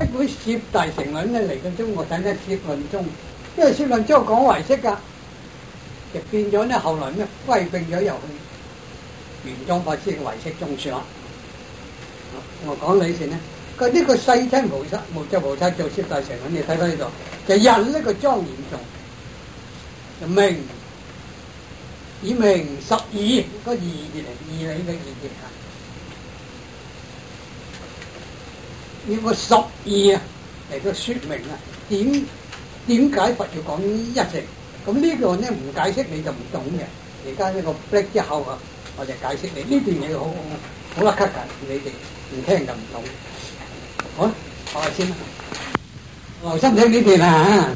一本《攝大乘論》咧嚟到中國睇咧，《攝論宗》，因為《攝論宗》講唯識㗎，就變咗咧後來咧歸並咗入去玄奘法師嘅唯識宗說啦。我講你先咧，佢呢個世親菩薩、無著菩薩做攝大乘論，你睇到呢度就印呢個莊嚴頌，就明以明十義個義嚟義理嘅義字啊，要個十義啊嚟到説明啊點解佛要講一乘？咁呢個咧唔解釋你就唔懂嘅。而家呢個 break 之後啊，我就解釋你呢段嘢好甩咳㗎，你哋唔聽就唔懂。好啦，我先啦，留心聽呢段啊。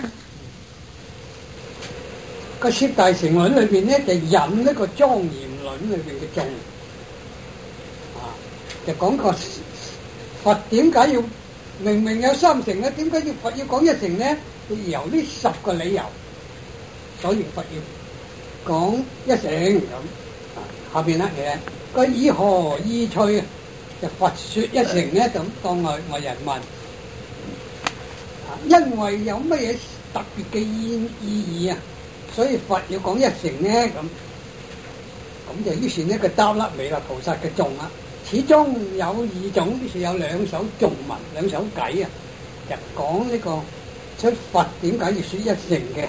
個攝大乘論裏邊咧就引呢個莊嚴論裏邊嘅頌啊，就講個佛點解要明明有三乘咧，點解要佛要講一乘咧？由呢10個理由，所以佛要講一乘咁。下邊咧嘅個以何意趣就佛説一乘咧，咁當外人問啊，因為有乜嘢特別嘅意義啊？所以佛要講一乘咧，咁就於是呢個答啦彌勒菩薩嘅頌啊，始終有2種，於是有2首頌文、2首偈啊，就講呢個出佛點解要説一乘嘅。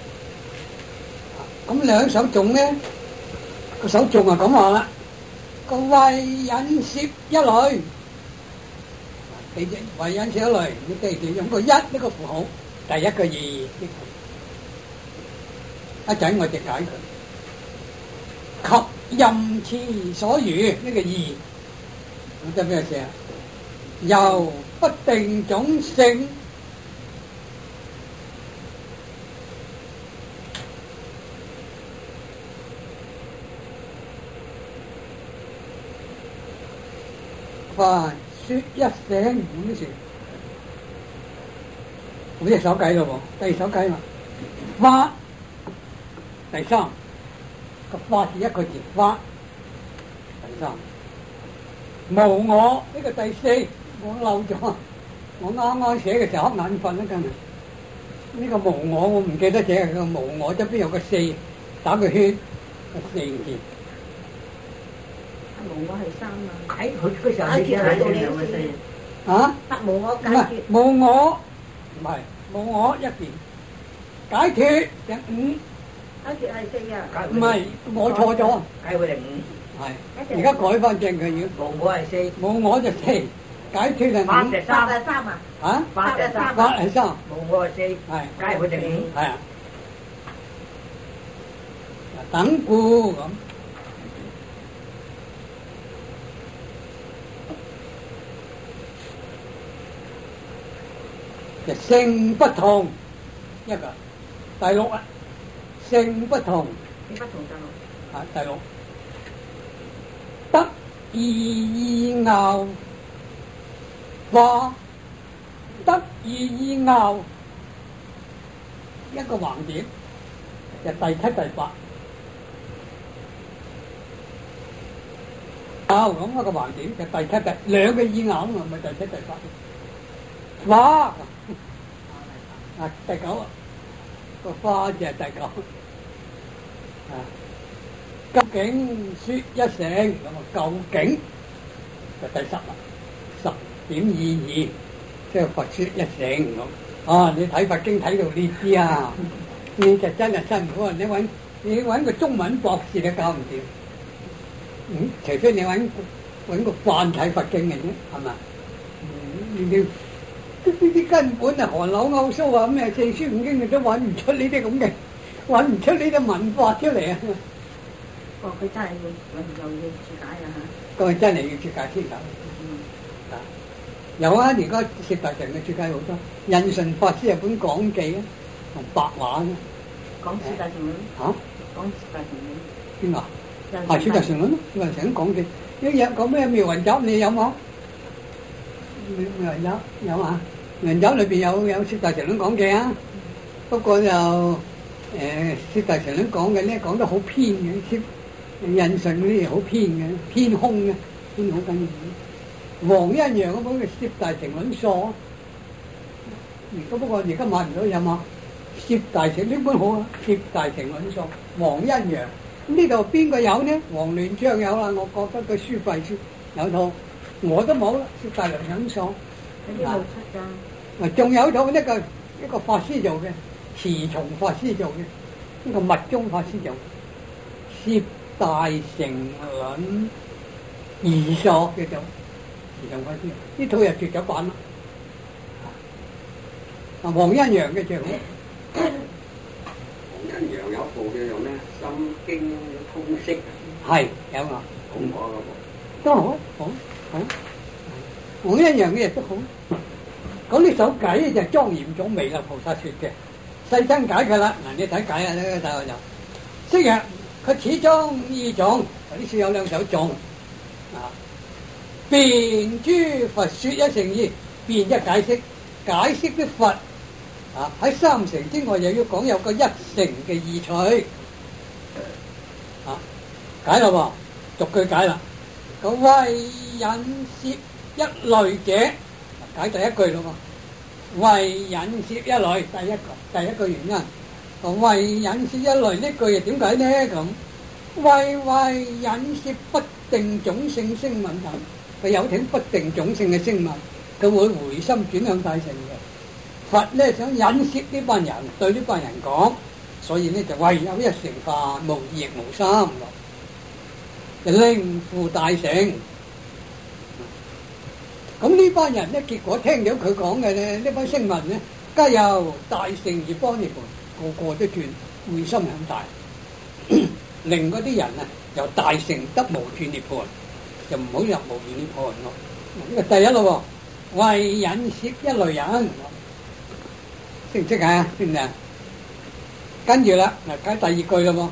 咁2首頌咧，個首頌就咁話啦，個為引攝一類，記住為引攝一類，你記住用個一呢個符號，第一個義。一陣我就解佢，及任次所餘呢個義，咁即係咩事啊？由不定種性，佛説一乘咁啲事，咁隻手計咯喎，第2首計嘛，法。第3個法字1個字法，第3無我呢個第4我漏咗，我啱啱寫嘅時候瞌眼瞓啦，今日呢個無我我唔記得寫，個無我側邊有個4，打個圈個4字。 無我係3啊，喺佢嗰時候你寫喺度有個4啊？無我解決， 無我唔係無我一件解決就5。 解決係4啊？ 唔係，我錯咗， 解決係5。 係，而家改翻正佢要。 無我係4， 無我就4，解脫係5。 法係3啊？ 啊？ 法係3。 法係3。 無我係4， 係。 解決係5。 係啊。等故咁，就性不同一個，第6啊。性不同， 性不同就啊，第6得意拗話，得意拗一個橫點，就第7、第8拗咁一個橫點，就第7、2個意拗咪第7、第8話啊，第9啊，個花就係第9。啊，究竟説一乘咁啊？究竟就第10啦，10.22，即係佛説一乘咁。啊，你睇佛經睇到呢啲啊，你就真係辛苦啊！你揾個中文博士都搞唔掂，除非你揾個繁體佛經嘅啫，係嘛？呢啲根本係韓柳歐蘇啊，咩四書五經你都揾唔出呢啲咁嘅。揾唔出呢啲文法出嚟啊！ 佢真係要注解啊嚇！佢真係要注解先得。有啊，而家攝大乘嘅注解好多，印順法師有本講記啊，同白話嘅。 講攝大乘論嚇？ 講攝大乘論邊個？係攝大乘論咯，攝大乘講記。一日講咩妙雲集，你有冇？妙雲集有啊！妙雲集裏邊有攝大乘論講記啊，不過就。攝大乘論講嘅咧，講得好偏嘅，印順嗰啲嘢好偏嘅，偏空嘅，偏好緊要。 黃一陽嗰本嘅《攝大乘論疏》，不過而家買唔到有嘛？《攝大乘》呢本好啊，《攝大乘論疏》黃一陽。呢度邊個有呢？黃連章有啦，我覺得個書櫃書有套，我都冇啦，《攝大乘論疏》。 有啲冇出㗎。 仲有套一個法師做嘅，慈從法師做嘅，呢個密宗法師做嘅《攝大乘論義疏》叫做慈從法師，呢套又絕咗版啦。黃一陽嘅最好。 黃一陽有部叫做咩《心經通釋》， 係有啊， 好唔好嗰部？ 都好，好。黃一陽嘅嘢都好。咁呢首偈咧就係莊嚴種彌勒菩薩說嘅，細真解佢啦。嗱，你睇解啊，呢個大學就昔日佢始終二種，呢處有兩首頌啊。辯諸佛說一乘義，辯一解釋，解釋啲佛啊喺三乘之外又要講有個一乘嘅義趣啊，解啦喎，逐句解啦。個為引攝一類者。解第一句咯喎，為引攝一類，第一個原因。為引攝一類呢句又點解呢？咁為引攝不定種性聲聞等，佢有聽不定種性嘅聲聞，佢會回心轉向大乘嘅。佛呢想引攝呢班人，對呢班人講，所以呢就唯有一乘法，無二亦無三，就令付大乘。咁呢班人咧，結果聽咗佢講嘅咧，呢班聲聞咧，皆由大乘而般涅槃，個個都轉會心向大，令嗰啲人啊由大乘得無斷涅槃，就唔好入無斷涅槃咯。呢個第一咯，為引攝一類人，識唔識啊？識唔識啊？跟住啦，嗱，解第二句咯，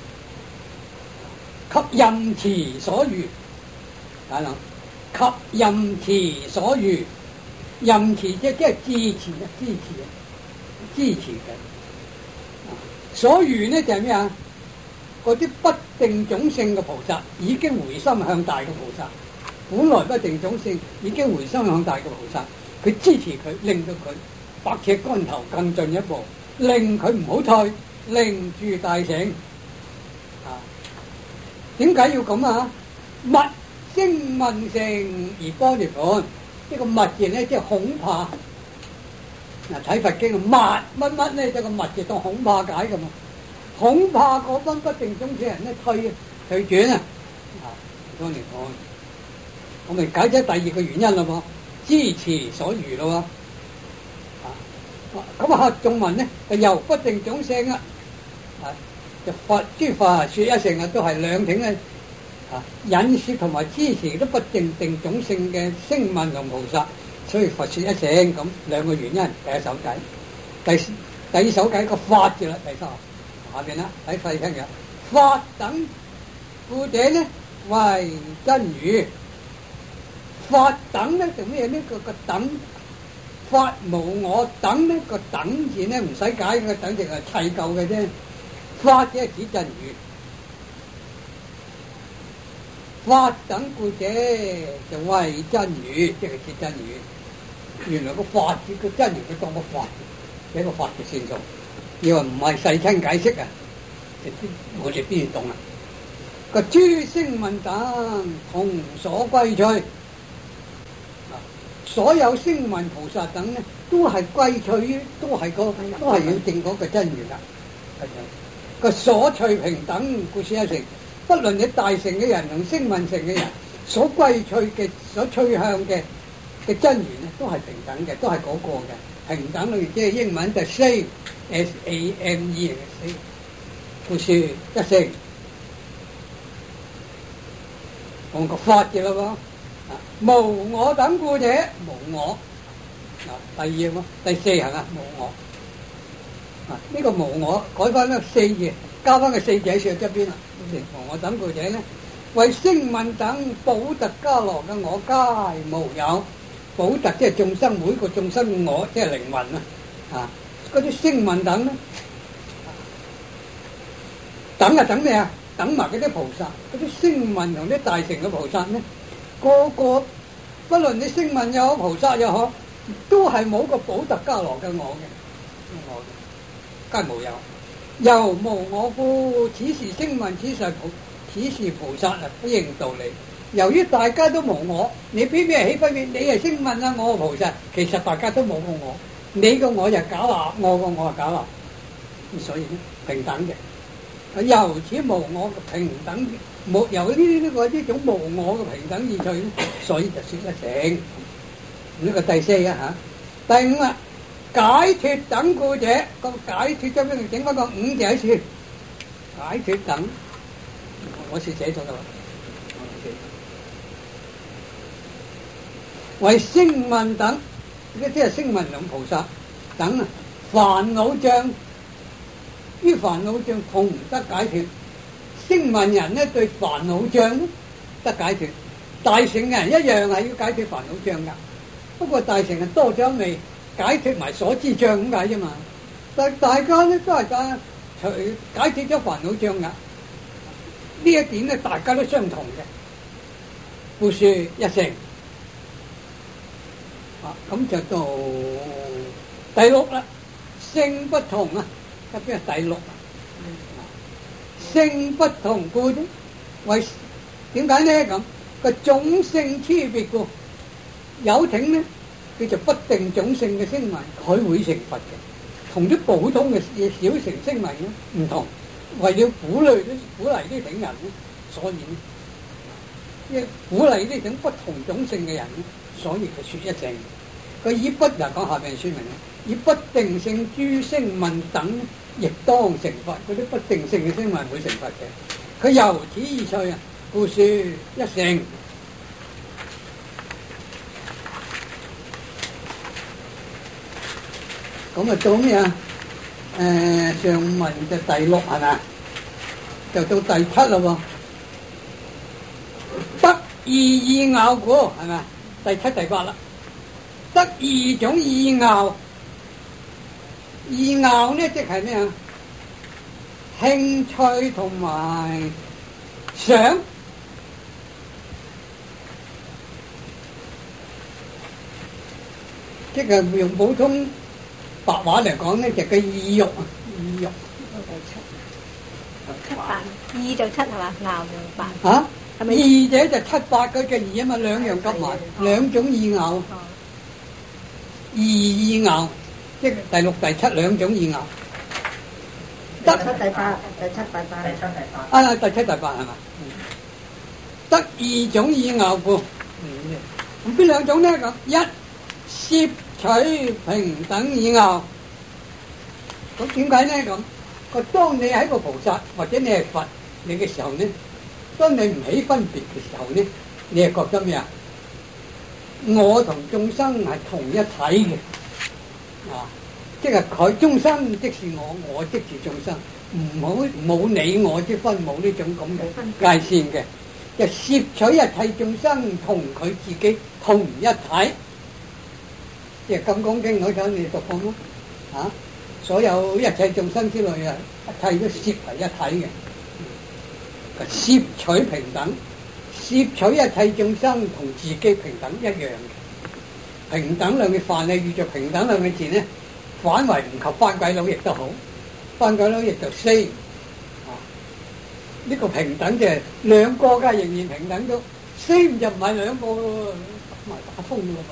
給任持所餘，睇啦。及任持所餘，任持即係支持嘅。所餘呢就係咩啊？嗰啲不定種性嘅菩薩已經回心向大嘅菩薩，本來不定種性已經回心向大嘅菩薩，佢支持佢，令到佢百尺竿頭更進一步，令佢唔好退，令住大乘。啊，點解要咁啊？密聲聞乘而般涅槃，呢個密字咧即係恐怕。嗱，睇佛經啊，密乜乜咧，就個密字當恐怕解㗎嘛。恐怕嗰班不定種性人咧退轉啊，般涅槃。我咪解咗第二個原因咯噃，支持所餘咯喎。咁啊，頌文咧就由不定種性啊，就諸佛說一乘啊，都係兩挺嘅。引攝同埋支持都不定種性嘅聲聞同菩薩，所以佛說一乘咁兩個原因。第一首偈，第二首偈個法字啦，第三下邊啦，睇細聽嘅法等故者呢為真如，法等咧就咩呢？個等法無我等呢個等字呢唔使解嘅，等淨係砌夠嘅啫。法即係指真如。法等故者就為真如，即係指真如。原來個法字個真如佢當個法，一個法嘅線數。以為唔係細聽解釋啊，我哋邊度懂啊？個諸聲聞等同所歸趣，所有聲聞菩薩等咧都係歸趣於，都係要證嗰個真如啦。個所趣平等，故說一乘。不論你大乘嘅人同聲聞乘嘅人，所歸趣嘅、所趨向嘅真如咧，都係平等嘅，都係嗰個嘅平等類，即係英文就 same SAME 嘅，故說一乘。講個法字啦喎，無我等故者，無我。第二喎，第四行啊，無我。呢個無我改翻咧四字，加翻個四字喺上側邊啦。無我等故者咧，為聲聞等補特伽羅嘅我皆無有。補特即係眾生，每個眾生我即係靈魂啊！嗰啲聲聞等咧，等啊等咩啊？等埋嗰啲菩薩，嗰啲聲聞同啲大乘嘅菩薩咧，個個不論你聲聞又好，菩薩又好，都係冇個補特伽羅嘅我嘅，皆無有。由無我故，此時聲聞，此時菩薩啊，不應道理。由於大家都無我，你邊邊係起分別？你係聲聞啊，我係菩薩，其實大家都冇個我，你個我就假立，我個我係假立，所以咧平等嘅。由此無我嘅平等，冇由呢種無我嘅平等而趣，所以就說得成。呢個第四啊嚇，第五啊，解脫等故者，個解脫將邊整翻個五字喺處，解脫等，我是寫咗啦。為聲聞等，呢啲係聲聞同菩薩等啊，煩惱障於煩惱障同唔得解脫。聲聞人咧對煩惱障得解脫，大乘嘅人一樣係要解脫煩惱障噶。不過大乘係多咗未解脫埋所知障咁解啫嘛。但大家咧都係解決咗煩惱障噶。呢一點咧大家都相同嘅，故說一乘。咁就到第六啦，性不同啊，特別係第六啊，性不同故啫，為點解呢？咁個種性差別故，有挺呢叫做不定種性嘅聲聞，佢會成佛嘅，同啲普通嘅小乘聲聞咧唔同，為了鼓勵呢挺人咧，所以呢鼓勵呢種不同種性嘅人咧，所以佢說一乘。佢以不嗱講下邊說明以不定性諸聲聞等，亦當成佛。嗰啲不定性嘅聲聞會成佛嘅。佢由此而趣啊，故說一乘。咁啊到咩啊？上文就第六係咪？就到第七啦喎。得二意拗故係咪？第七第八啦。得二種意拗，意拗呢即係咩啊？興趣同埋想，即係用普通白話嚟講呢，就叫意欲啊，意欲。 七八意就七係嘛？拗就八。 嚇？係咪？意者就七八嗰個意啊嘛，兩樣夾埋，兩種意拗。意拗，即係第六、第七兩種意拗。 第七、第八。 啊，第七、第八係嘛？得二種意拗故。咁邊兩種呢？咁一攝取平等意拗。咁點解呢？咁當你係一個菩薩或者你係佛你嘅時候呢，當你唔起分別嘅時候呢，你係覺得咩啊？我同眾生係同一體嘅，即係佢眾生即是我，我即是眾生，冇你我之分，冇呢種咁嘅界線嘅，就攝取一切眾生同佢自己同一體，即係咁講經，我睇你讀過咯，所有一切眾生之類啊，一切都攝為一體嘅，攝取平等。攝取一切眾生同自己平等一樣嘅，平等兩嘅範例遇着平等兩嘅字呢，反為唔及番鬼佬亦都好，番鬼佬亦就4，呢個平等就係兩個㗎，仍然平等咗，4就唔係兩個咯，埋打風咯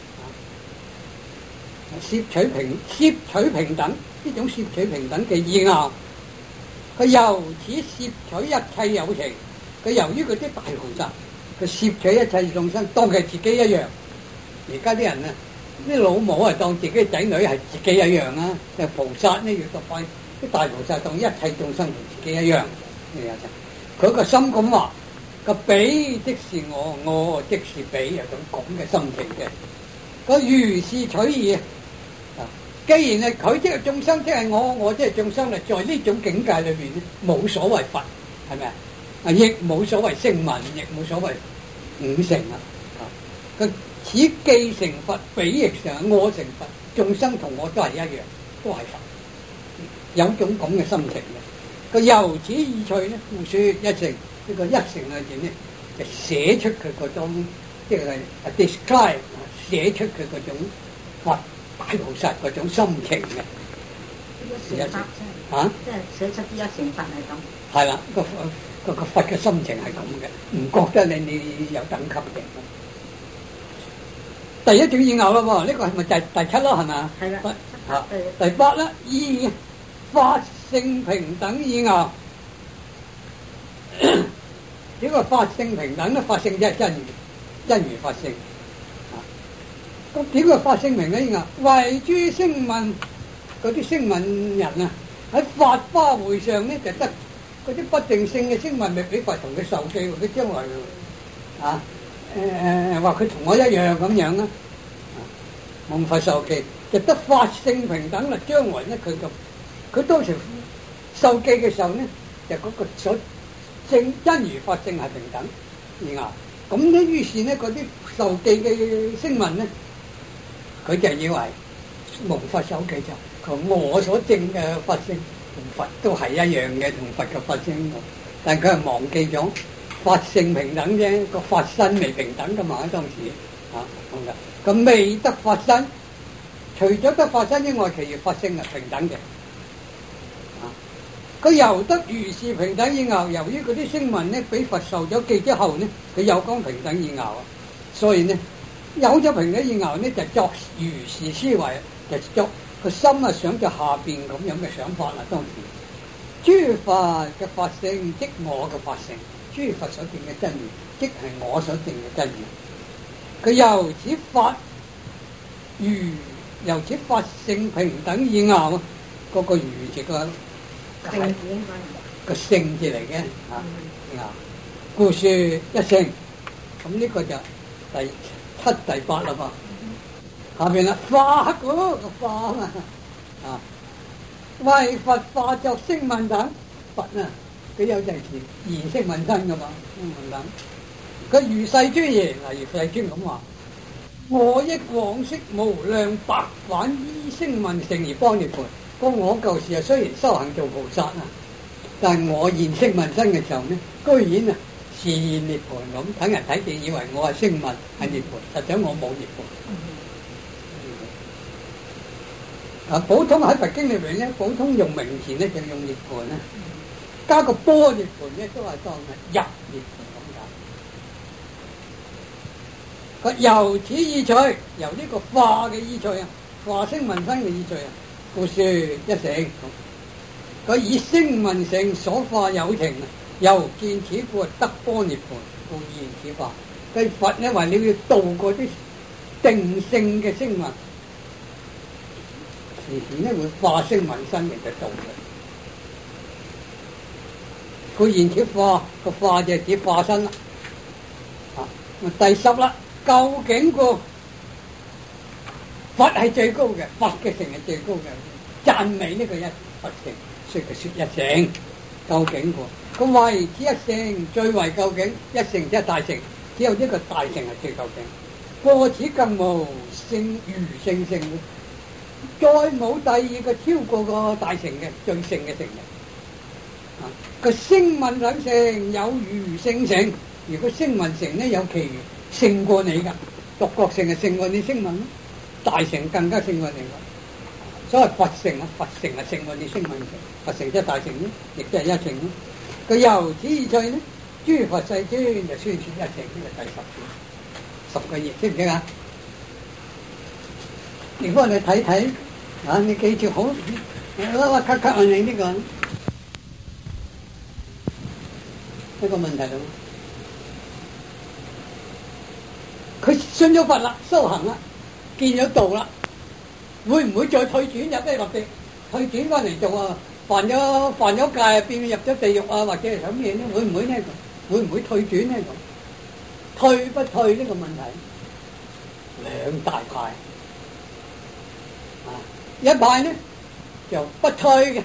噃，攝取平等呢種攝取平等嘅意拗，佢由此攝取一切有情。佢由於佢啲大菩薩，佢攝取一切眾生當佢自己一樣。而家啲人啊，啲老母係當自己仔女係自己一樣啊。就菩薩呢，要讀翻啲大菩薩當一切眾生同自己一樣。佢個心咁話，個彼即是我，我即是彼，有種咁嘅心情嘅。個如是取義啊！既然係佢即係眾生，即係我即係眾生啦。在呢種境界裏邊咧，冇所謂佛，係咪啊？亦冇所謂聲聞，亦冇所謂五乘啦。佢此既成佛，彼亦成我成佛，眾生同我都係一樣，都係佛。有種咁嘅心情嘅。佢由此意趣咧，故說一乘。呢個一乘裏邊咧，就寫出佢嗰種即係 describe 寫出佢嗰種佛大菩薩嗰種心情嘅。 一成法嚇， 即係寫出啲一成法係咁。 係啦，個佛嘅心情係咁嘅，唔覺得你有等級嘅。第一種意拗啦喎，呢個係咪第七咯？係咪啊？ 係啦。 嚇，第八啦，依法性平等意拗。呢個法性平等咧，法性即係真如法性。咁點個法性平等意拗？為諸聲聞嗰啲聲聞人啊，喺法花會上咧就得嗰啲不定性嘅聲聞，咪俾佛同佢受記，佢將來啊話佢同我一樣咁樣啦，蒙佛受記就得法性平等啦。將來咧佢當時受記嘅時候咧，就嗰個所正真如法性係平等而拗。咁咧於是咧嗰啲受記嘅聲聞咧，佢就以為蒙佛受記就同我所證嘅法性同佛都係一樣嘅，同佛嘅法性，但佢係忘記咗法性平等啫，個法身未平等噶嘛喺當時咁嘅。咁未得法身，除咗得法身之外，其餘法性係平等嘅。佢由得如是平等意拗，由於嗰啲聲聞咧俾佛受咗記之後咧，佢又講平等意拗啊，所以咧有咗平等意拗咧就作如是思維，就作個心啊想就下邊咁樣嘅想法啦。當時諸佛嘅法性即我嘅法性，諸佛所證嘅真如即係我所證嘅真如。佢由此法性平等意拗啊，嗰個如字個性字嚟嘅故說一乘。咁呢個就第七第八啦噃。下邊啦，化嗰個化啊，為佛化作聲聞等，佛啊佢有陣時現聲聞身噶嘛，聲聞等佢如世尊爺，例如世尊咁話：我憶往昔無量百返依聲聞乘而幫涅槃。我舊時雖然修行做菩薩啊，但係我現聲聞身嘅時候呢，居然示現涅槃咁，等人睇見以為我係聲聞係涅槃，實際我冇涅槃。普通喺佛經裏邊咧，普通用名詞咧就用涅槃啦，加個般涅槃咧都係當係入涅槃咁解。由此意趣，由呢個化嘅意趣啊，化聲聞身嘅意趣啊。故說一乘，佢以聲聞乘所化有情啊，又見此故得般涅槃，故現此化。佢佛咧話你要度過啲定性嘅聲聞，時時咧會化聲聞身嚟就度嘅。故現此化，個化就係指化身啦。第十啦，究竟個佛係最高嘅，佛嘅乘係最高嘅，讚美呢個一佛乘，所以佢說一乘究竟過。咁為此一乘最為究竟，一乘即係大乘，只有呢個大乘係最究竟。過此更無勝如勝乘，再冇第二個超過個大乘嘅最勝嘅乘嘅。個聲聞兩乘有如勝乘，如果聲聞乘咧有其餘勝過你噶，獨覺乘係勝過你聲聞咯。大乘更加勝過你㗎，所謂佛乘啊，佛乘係勝過你聲聞乘，佛乘即係大乘咯，亦都係一乘咯。佢由此意趣咧，諸佛世尊就宣説一乘，呢個第10個頁，識唔識啊？如果你睇睇啊，你記住好，我咳咳你呢個問題咯。佢信咗佛啦，修行啦。見咗道啦，會唔會再退轉入咩落地？退轉翻嚟做啊？犯咗戒變入咗地獄啊？或者係咁嘢咧？會唔會呢？會唔會退轉呢？退不退呢個問題兩大派一派呢就不退嘅，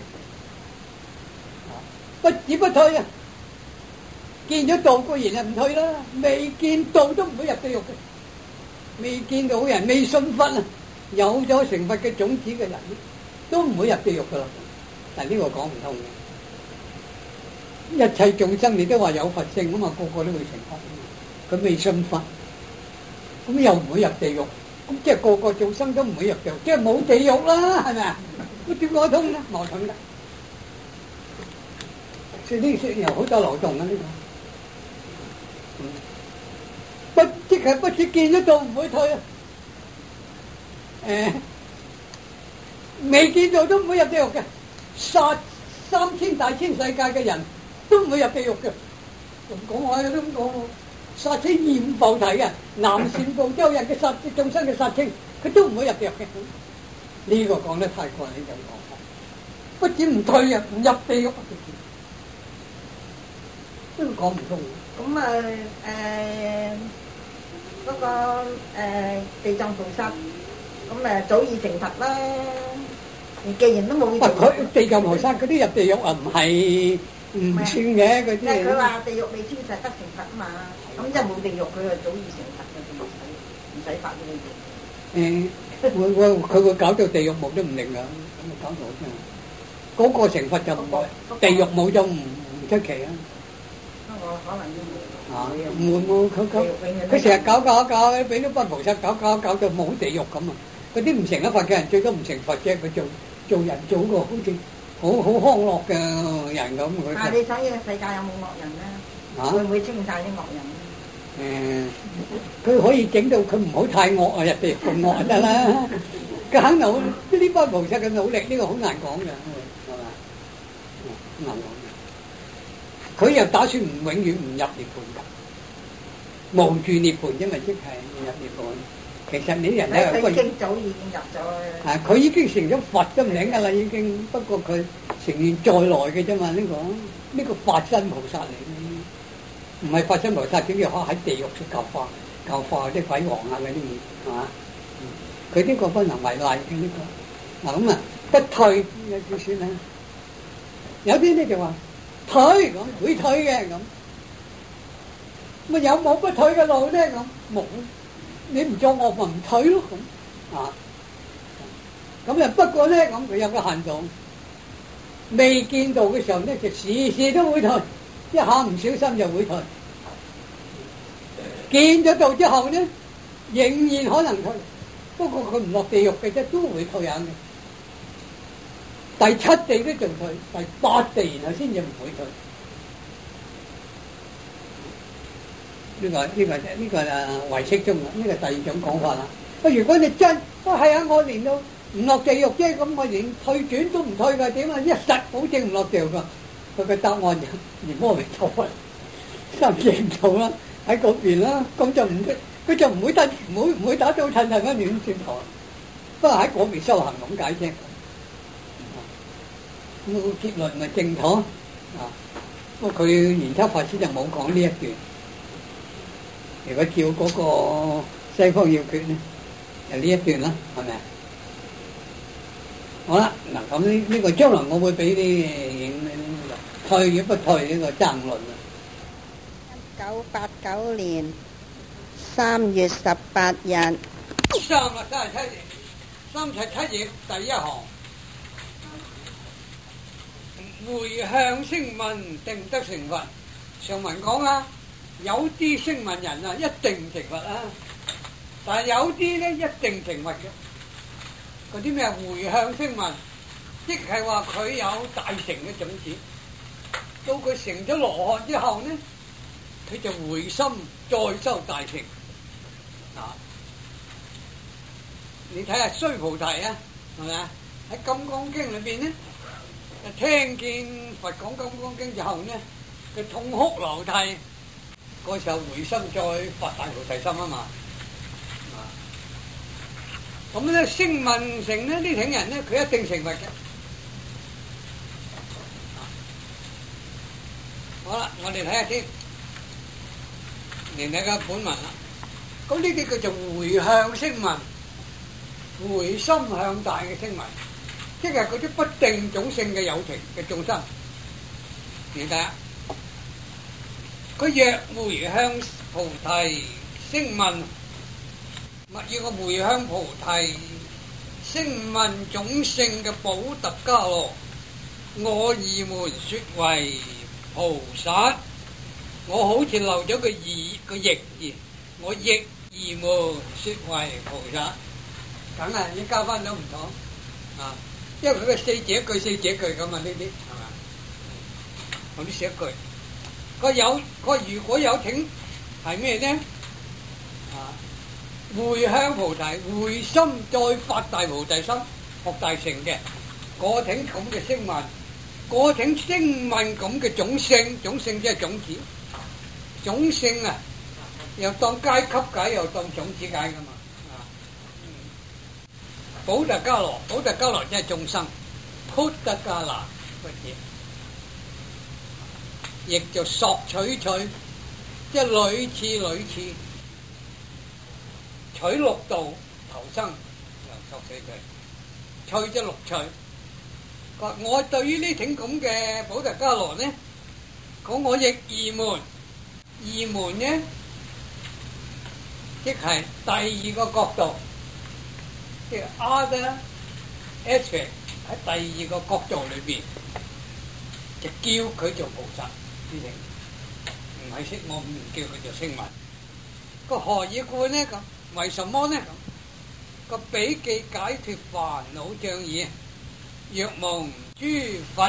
不止不退啊！見咗道固然係唔退啦，未見道都唔會入地獄嘅。未見到人，未信佛啊，有咗成佛嘅種子嘅人都唔會入地獄噶啦。但呢個講唔通嘅，一切眾生你都話有佛性咁嘛，個個都會成佛。佢未信佛， 咁又唔會入地獄，咁即係個個眾生都唔會入地獄，即係冇地獄啦，係咪啊？咁點講通咧？矛盾㗎。所以呢啲有好多漏洞啊！呢個，即係不知見得到唔會退啊！未見到都唔會入地獄嘅，殺3000大千世界嘅人都唔會入地獄嘅。咁講我都咁講喎，殺死厭浮提嘅南贍部洲人嘅殺眾生嘅殺清，佢都唔會入地獄嘅。呢個講得太過你咁講，不止唔退啊，唔入地獄。都講唔通。 咁嗰個地藏菩薩，咁早已成佛啦。既然都冇， 佢地藏菩薩嗰啲入地獄啊，唔算嘅嗰啲。 即係佢話地獄未先實得成佛啊嘛，咁即係冇地獄，佢就早已成佛嘅，唔使發呢個業。 佢會搞到地獄冇都唔定噶，咁搞到啫。嗰個成佛就唔會，地獄冇就唔出奇啊。 我可能要唔會佢成日搞，俾啲佛菩薩搞到冇地獄咁啊！嗰啲唔成咗佛嘅人，最多唔成佛啫，佢做人做個好似好康樂嘅人咁。 但係你睇呢個世界有冇惡人咧？會唔會清晒啲惡人？ 佢可以整到佢唔好太惡啊，入地獄咁惡就得啦。佢肯努呢啲佛菩薩嘅努力，呢個好難講嘅，係嘛？難講。佢又打算永遠唔入涅槃㗎，無住涅槃，因為即係唔入涅槃。其實你人咧， 佢已經早已經入咗。 佢已經成咗佛都唔領㗎啦，已經。不過佢承認再來嘅啫嘛，呢個法身菩薩嚟嘅，唔係法身菩薩，只叫喺地獄出教化啲鬼王啊嗰啲嘢，係嘛？佢呢個不能為例嘅呢個。嗱咁啊，不退有點算啦。有啲咧就話。退咁會退嘅咁，咪有冇不退嘅路咧咁？冇，你唔作惡咪唔退咯咁啊。咁啊不過咧咁佢有個限度，未見到嘅時候咧就時時都會退，一下唔小心就會退。見咗道之後咧，仍然可能退，不過佢唔落地獄嘅啫，都會退下嘅。第7地都仲退，第8地然後先至唔會退。呢個唯識中呢個第二種講法啦。如果你真係啊，我連到唔落地獄啫，咁我連退轉都唔退㗎，點啊？一實保證唔落地獄㗎。佢嘅答案就連阿彌陀佛三正道啦，喺嗰邊啦，咁就唔佢就唔會打到騰騰一亂轉頭。不過喺嗰邊修行咁解啫。咁結論咪正妥啊！不過佢圓寂法師就冇講呢一段。如果照嗰個西方要訣咧，就呢一段啦，係咪啊？好啦，嗱咁呢個將來我會俾啲退與不退呢個爭論啊。 1989年3月18日 337頁第一行。回向聲聞定得成佛。上文講啦，有啲聲聞人啊一定成佛啦，但係有啲咧一定成佛嘅。嗰啲咩回向聲聞，即係話佢有大乘嘅種子，到佢成咗羅漢之後呢，佢就回心再修大乘。啊，你睇下須菩提啊，係咪啊？喺《金剛經》裏邊呢。聽見佛講《金剛經》之後呢，佢痛哭流涕，嗰時候回心再發大菩提心啊嘛。咁咧聲聞乘呢啲挺人呢，佢一定成佛嘅。好啦，我哋睇下先，嚟睇下本文啦。咁呢啲叫做回向聲聞，回心向大嘅聲聞。即係嗰啲不定種性嘅有情嘅眾生，你睇下，佢若回向菩提聲聞，勿要個回向菩提聲聞種性嘅補特伽羅，我兒們說為菩薩，我好似漏咗個義個譯字，我譯義無說為菩薩，梗係你交翻都唔妥啊！因為佢個四字一句四字一句咁啊，呢啲係嘛？咁啲寫一句，個如果有挺係咩咧？啊，回向菩提，回心再發大菩提心，學大成嘅，嗰挺咁嘅聲聞，嗰挺聲聞咁嘅種性，種性即係種子，種性啊，又當階級解，又當種子解噶嘛。補特伽羅，補特伽羅即係眾生，พุทธ伽羅乜嘢？亦就索取，即係屢次取六道投生，又索取，即係六趣。我對於呢種咁嘅補特伽羅呢，講我亦二門呢，即係第二個角度。即係 other aspect 喺第二個角度裏邊，就叫佢做菩薩，唔係識我唔叫佢做聲聞。個何以故呢？咁為什麼呢？咁個比記解脫煩惱障耳，若蒙諸佛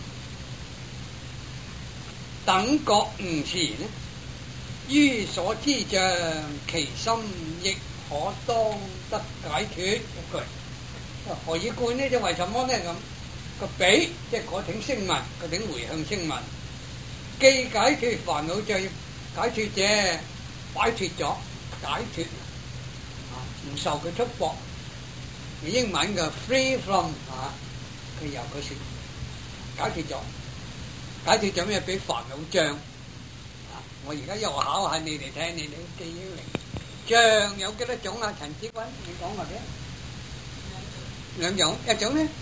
等覺悟時呢，於所知障其心亦可當得解脫。一句何以觀呢？就為什麼呢？咁個比即係嗰挺聲聞，嗰挺回向聲聞，既解脫煩惱障，解脫者擺脫咗，解脫唔受佢束縛。英文嘅 free from 佢由佢說解脫咗，解脫咗咩？俾煩惱障。我而家又考下你哋聽，你哋記憶力。障有幾多種啊？陳子君，你講下嘅。兩種，一種咧，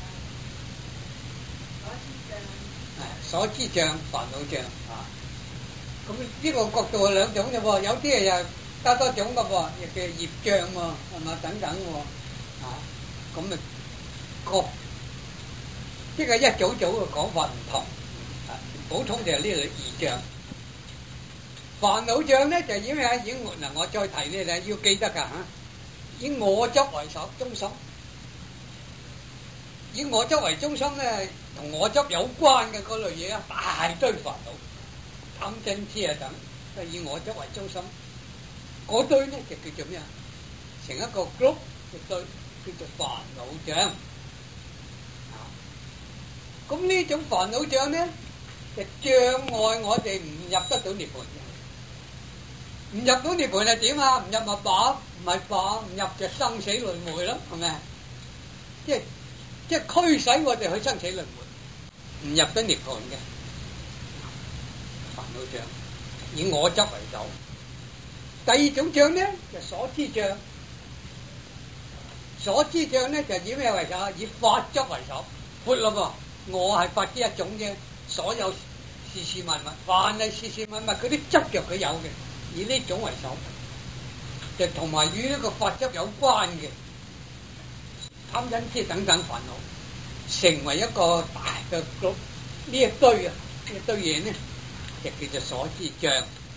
所知障、煩惱障啊。咁呢個角度係兩種啫喎，有啲又加多種嘅喎，亦叫業障喎，係嘛？等等喎，咁咪個即係一組組嘅講法唔同。普通就係呢類二障。煩惱障咧就已經嗱，我再提你哋要記得㗎嚇，以我執為首中心，以我執為中心咧，同我執有關嘅嗰類嘢啊，大堆煩惱、貪嗔痴啊等，都以我執為中心，嗰堆咧就叫做咩啊？成一個 group 嘅堆叫做煩惱障。咁呢種煩惱障咧，就障礙我哋唔入得到涅槃。唔入到涅槃係點啊？唔入咪飽，唔係飽，唔入就生死輪迴咯，係咪？即係驅使我哋去生死輪迴，唔入得涅槃嘅煩惱障，以我執為首。第二種障咧就所知障，所知障咧就以咩為首？以法執為首，闊咯噃，我係法之一種啫，所有事事物物，凡係事事物物，佢啲執着佢有嘅。以呢種為首，就同埋與呢個法執有關嘅貪嗔痴等等煩惱，成為一個大嘅 group。呢一堆嘢呢，就叫做所知障。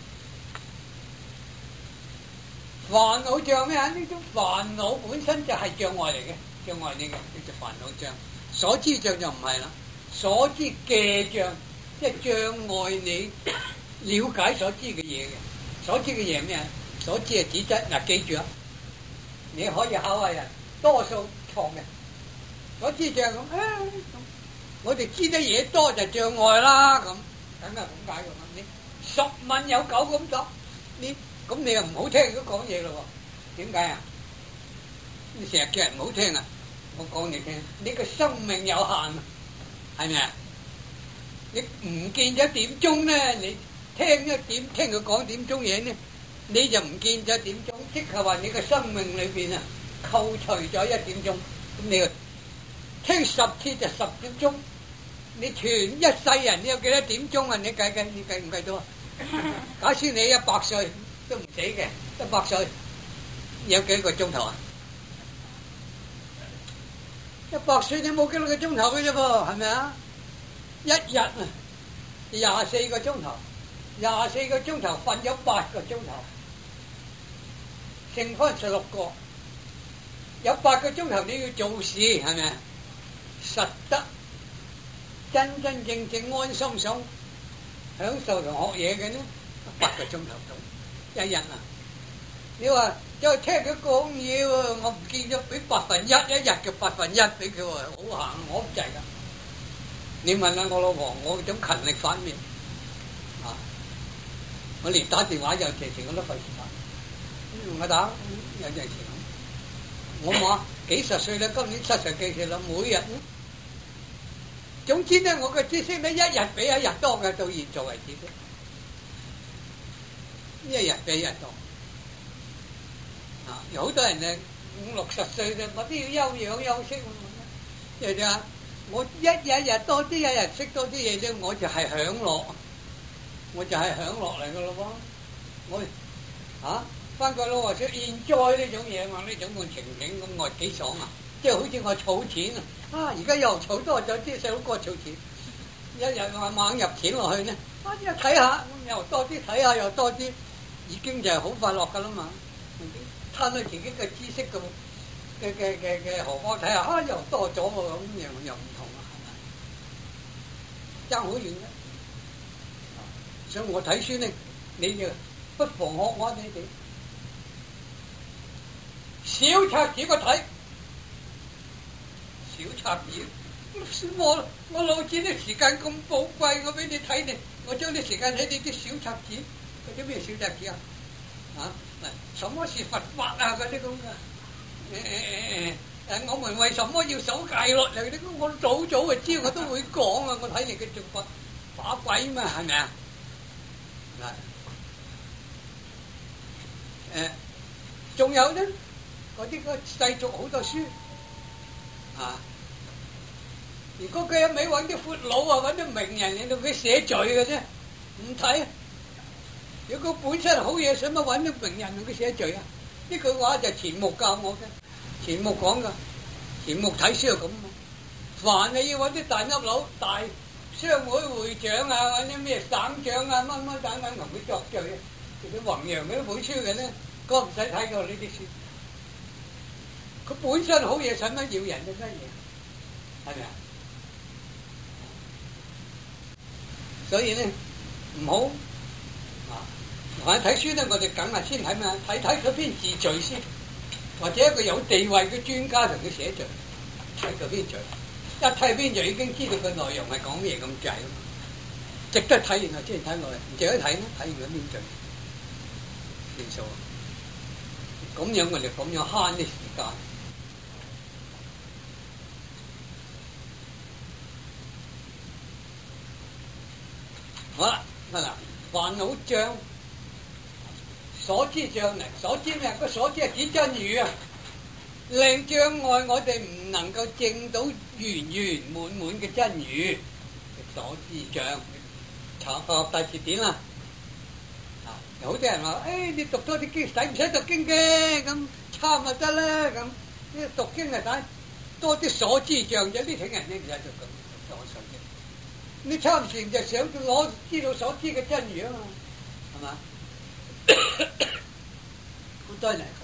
煩惱障咩啊？呢種煩惱本身就係障礙嚟嘅，障礙你嘅叫做煩惱障。所知障就唔係啦，所知嘅障，即係障礙你了解所知嘅嘢嘅。所知嘅嘢咩啊？所知係指質，嗱記住啊！你可以考下人，多數錯嘅。所知障咁，我哋知得嘢多就障礙啦，咁梗係咁解嘅嘛？你十問有九咁講，咁你又唔好聽佢講嘢咯喎？點解啊？你成日叫人唔好聽啊！我講你聽，你個生命有限，係咪啊？你唔見咗點鐘咧，你聽一點，聽佢講點鐘嘢呢，你就唔見咗點鐘，即係話你個生命裏邊啊，扣除咗一點鐘，咁你聽10次就10點鐘，你全一世人你有幾多點鐘啊？你計唔計到啊？假設你100歲都唔死嘅，100歲有幾個鐘頭啊？100歲你冇幾多個鐘頭嘅啫噃，係咪啊？一日啊24個鐘頭。24個鐘頭瞓咗8個鐘頭， 剩翻16個，有8個鐘頭你要做事，係咪？實得真真正正安心想享受同學嘢嘅呢，8個鐘頭到一日啊！你話再聽佢講嘢喎，我唔見咗俾1/8，一日嘅1/8俾佢喎，好行我唔制噶。你問下我老婆，我種勤力反面啊！我連打電話有陣時我都費事打，我打有陣時。我媽幾十歲啦，今年70幾歲啦，每日。總之咧，我嘅知識咧一日比一日多嘅，到現在為止都一日比一日多。啊，有好多人咧50、60歲咧，我都要休養休息。就話我一日多啲，一日識多啲嘢咧，我就係享樂，我就係享樂嚟噶咯喎。我翻個老話說 enjoy 呢種嘢嘛，呢種個情景咁我幾爽啊！即係好似我儲錢啊！而家又儲多咗啲細佬哥儲錢，一日話猛入錢落去呢，一睇下又多啲，睇下又多啲，已經就係好快樂噶啦嘛！攤到自己嘅知識嘅荷包睇下，又多咗喎，咁又唔同啦，係咪？爭好遠嘅，所以我睇書呢，你就不妨學我你哋小冊子個睇。小冊子，我老子啲時間咁寶貴，我俾你睇你，我將啲時間睇你啲小冊子，嗰啲咩小冊子啊？什麼是佛法啊？嗰啲咁嘅，我們為什麼要守戒律啊？嗰啲我早就知，我都會講啊！我睇你嘅做法把鬼嘛，係咪啊？仲有呢？嗰啲個世俗好多書。如果佢一味揾啲闊佬啊，揾啲名人嚟到佢寫序嘅啫，唔睇。如果本身好嘢，使乜揾啲名人同佢寫序啊？呢句話就錢穆教我嘅，錢穆講噶，錢穆睇書就咁啊。凡你要揾啲大粒佬、大商會會長啊，揾啲咩省長啊，乜乜等等同佢作序啊，佢弘揚嗰啲本書嘅咧，嗰個唔使睇過呢啲書。佢本身好嘢，使乜要人嘅乜嘢？係咪啊？所以咧唔好我睇書咧，我哋梗係先睇咩？睇嗰篇字序先，或者一個有地位嘅專家同佢寫序，睇嗰篇序，一睇篇序已經知道個內容係講咩咁滯啊嘛，值得睇完後先睇落嚟，唔值得睇咧，睇完嗰篇序算數。咁樣我哋咁樣慳啲時間。好啦，煩惱障，所知障嚟，所知咩？個所知係指真如啊，令障礙我哋唔能夠證到圓圓滿滿嘅真如。所知障，查學大詞典啦。有好多人話：你讀多啲經，使唔使讀經嘅？咁差咪得啦。咁呢讀經係睇多啲所知障啫。呢啲人咧唔使讀咁。你參禪就想攞知道所知嘅真如啊嘛，係嘛？好多人係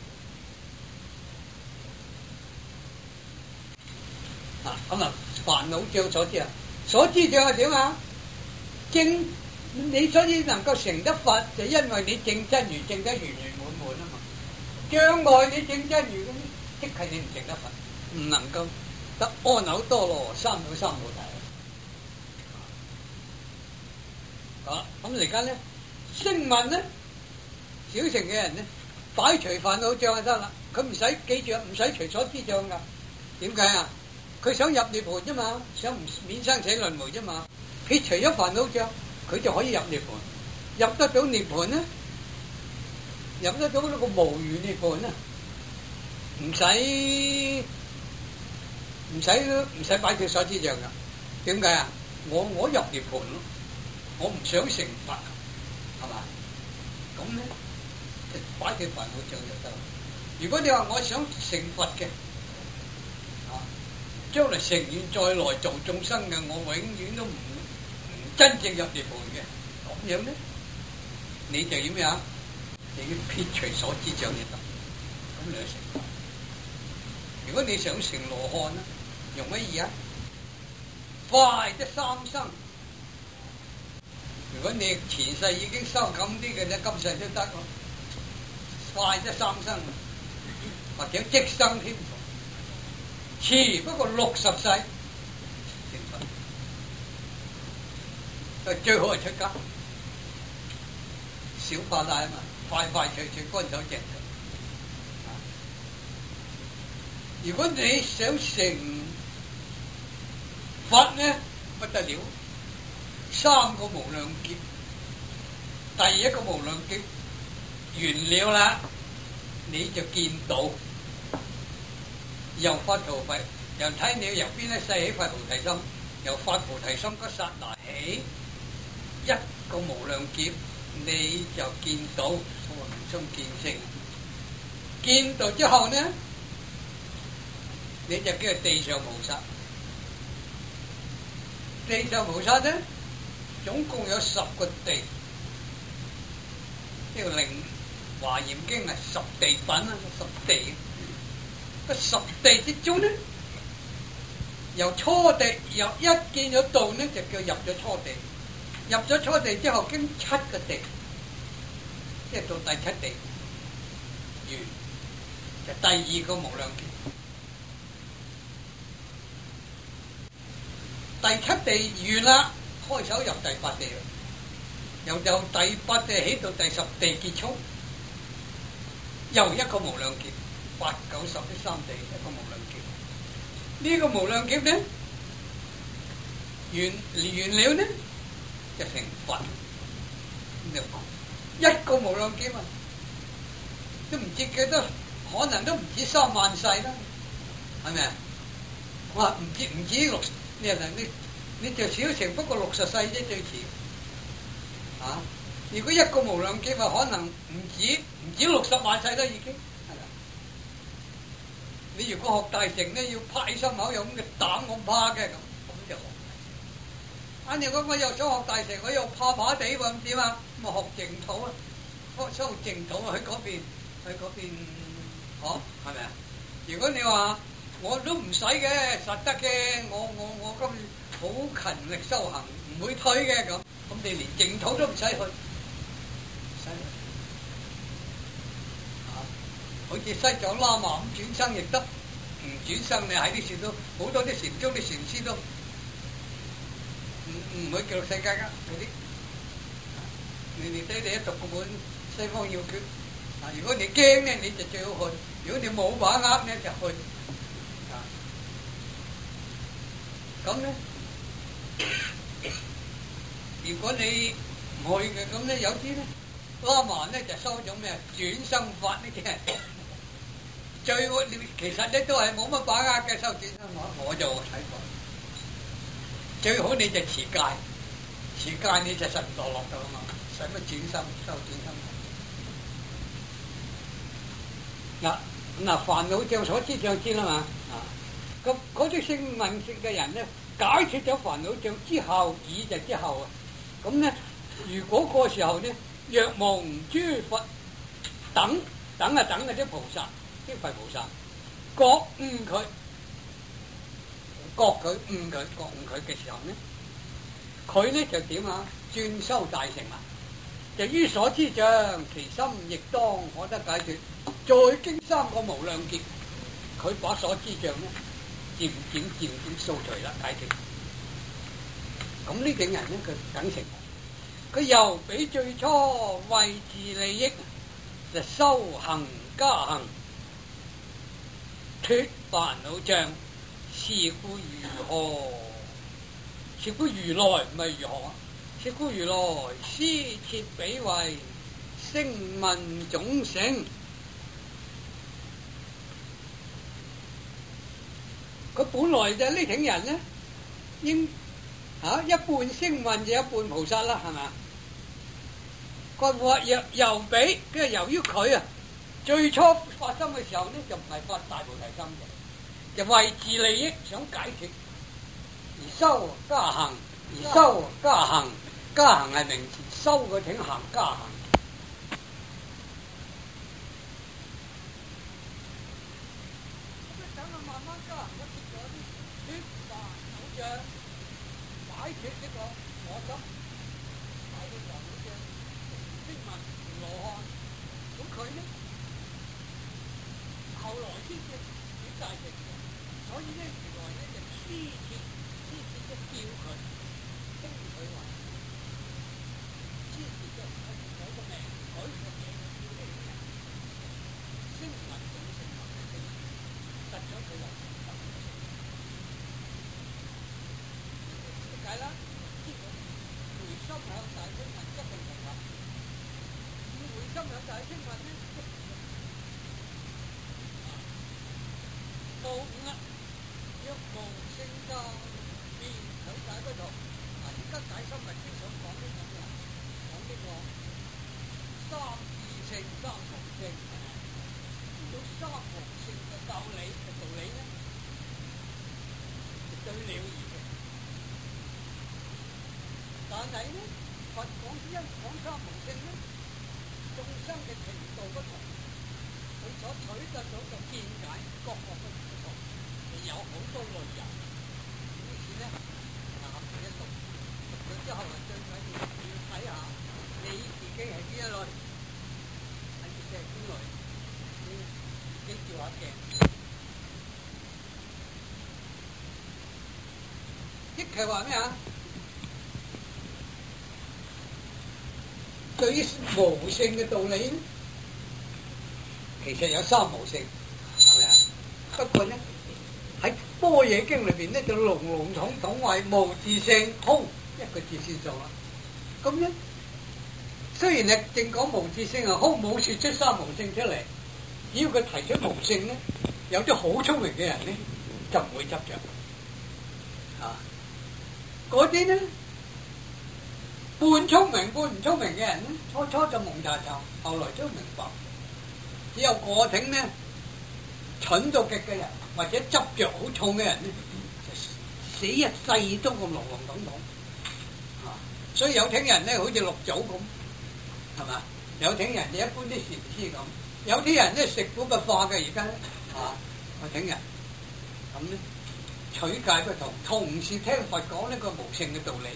咁。咁啊，煩惱障所知啊，所知障係點啊？證你所以能夠成得佛，就因為你證真如證得圓圓滿滿啊嘛。障礙你證真如咁，即係你唔成得佛，唔能夠得阿耨多羅三藐三菩提。咁而家咧，聲聞咧，小乘嘅人咧，擺除煩惱障就得啦。佢唔使記住，唔使除所知障噶。點解啊？佢想入涅槃啫嘛，想免生死輪迴啫嘛。撇除咗煩惱障，佢就可以入涅槃。入得到涅槃咧，入得到呢個無餘涅槃咧，唔使擺脱所知障噶。點解啊？我入涅槃咯。我唔想成佛，係嘛？咁咧，擺脱煩惱障就得。如果你話我想成佛嘅，將來成願再來做眾生嘅，我永遠都唔真正入涅槃嘅，咁樣咧，你就要咩啊？你要撇除所知障就得。 你去成佛。如果你想成羅漢咧，用乜嘢啊？快得三生。如果你前世已經修咁啲嘅咧，今世都得喎。快得三生，或者即生天佛。遲不過60世成佛，就最好係出家，少化大啊嘛，快快脆脆，乾手淨腳。如果你想成佛呢，不得了，3個無量劫，第一個無量劫完了啦，你就見到由發菩提，由睇你由邊一世起發菩提心，由發菩提心嗰剎那起，一個無量劫你就見到雲中見性，見到之後呢，你就叫做地上菩薩。地上菩薩呢，總共有10個地，呢個令華嚴經係10地品啊，10地。個10地之中呢，由初地由一見咗道呢，就叫入咗初地。入咗初地之後，經7個地，即係到第7地完，就第2個無量劫。第7地完啦，開手入第8地啦，由第8地起到第10地結束，又一個無量劫，8、9、10呢3地一個無量劫。呢個無量劫呢，完了呢，就成佛。一個無量劫啊，都唔知幾多，可能都唔止3萬世啦，係咪啊？哇，唔止60。你就少成不過60世啫，最遲啊！如果一個無量劫啊，可能唔止60萬世啦，已經係啦。你如果學大乘咧，要拍起心口有咁嘅膽咁怕嘅，咁就學。啱你講我又想學大乘，我又怕怕地喎，咁點啊？咁啊學淨土啊，修淨土啊，去嗰邊學係咪啊？如果你話我都唔使嘅，實得嘅，我今好勤力修行，唔會退嘅咁你連淨土都唔使去，使去好似西藏喇嘛咁轉生亦得，唔轉生你喺啲樹都好多啲禪宗啲禪師都唔會叫世界噶嗰啲，你一讀嗰本西方要訣，如果你驚咧，你就最好去；如果你冇把握咧，就去。咁咧，如果你唔去嘅，咁咧有啲咧，喇嘛咧就收咗咩轉生法呢啲係最好，其實咧都係冇乜把握嘅收轉生法，我就睇過。最好你就持戒，持戒你就實唔墮落噶啦嘛，使乜轉生收轉生法？嗱煩惱障所知障知啦嘛。咁嗰啲聲聞性嘅人咧，解決咗煩惱障之後，就之後啊。咁咧，如果個時候咧，若蒙諸佛等嗰啲菩薩，啲佛菩薩覺悟佢嘅時候咧，佢咧就點啊？專修大乘啊！就於所知障，其心亦當可得解決。再經3個無量劫，佢把所知障咧，漸漸掃除啦，解決。咁呢種人咧，佢梗成，佢又比最初為自利益，就修行加行，脫煩惱障。是故如何？是故如來唔係如何啊？是故如來施設彼為聲聞種性。佢本來就呢種人咧，應一半聲聞就一半菩薩啦，係咪啊？佢話由比，跟住由於佢啊，最初發生嘅時候咧，就唔係發大菩提心嘅，就為自利益想解決而修加行，而修加行，加行係名詞，修嘅挺行加行。 慢慢加行一啲嗰啲説話偶像，擺脱呢個我心，擺脱就好似經文羅漢，咁佢呢後來先至轉大成嘅，所以呢原來呢就黐鐵一叫佢，跟住佢話黐鐵就改個名，改個名叫呢個人，聲聞種成佛嘅聲，實咗佢就成佛。點解啦？呢個回心向大聲聞一定成佛，要回心向大聲聞呢？無誤啊！若無聖教，便取解不同。嗱，依家解心密經想講呢咁嘅，講呢個三自性、三無性，知道三無性嘅道理呢，係對了義嘅。但係呢，佛講因講三無性呢，眾生嘅程度不同，佢所取得到嘅見解各個不同。有好多類人，於是呢，合住一讀咗之後，最緊要睇下你自己係邊一類，係你係邊類，你自己照下鏡。即係話咩啊？對於無性嘅道理，其實有三無性，係咪啊？不過呢，喺《般若經》裏邊咧，就籠籠統統為無自性空一個字先做啦。咁咧，雖然係淨講無自性啊空，冇説出三無性出嚟。只要佢提出無性咧，有啲好聰明嘅人咧，就唔會執着。啊，嗰啲咧半聰明半唔聰明嘅人咧，初就蒙查查，後來都明白。只有個挺咧蠢到極嘅人，或者執着好重嘅人咧，就死一世都咁籠籠統統。啊，所以有挺人咧，好似六祖咁，係嘛？有挺人就一般啲禪師咁，有啲人咧食苦不化嘅而家，有挺人咁咧取戒不同，同時聽佛講呢個無性嘅道理。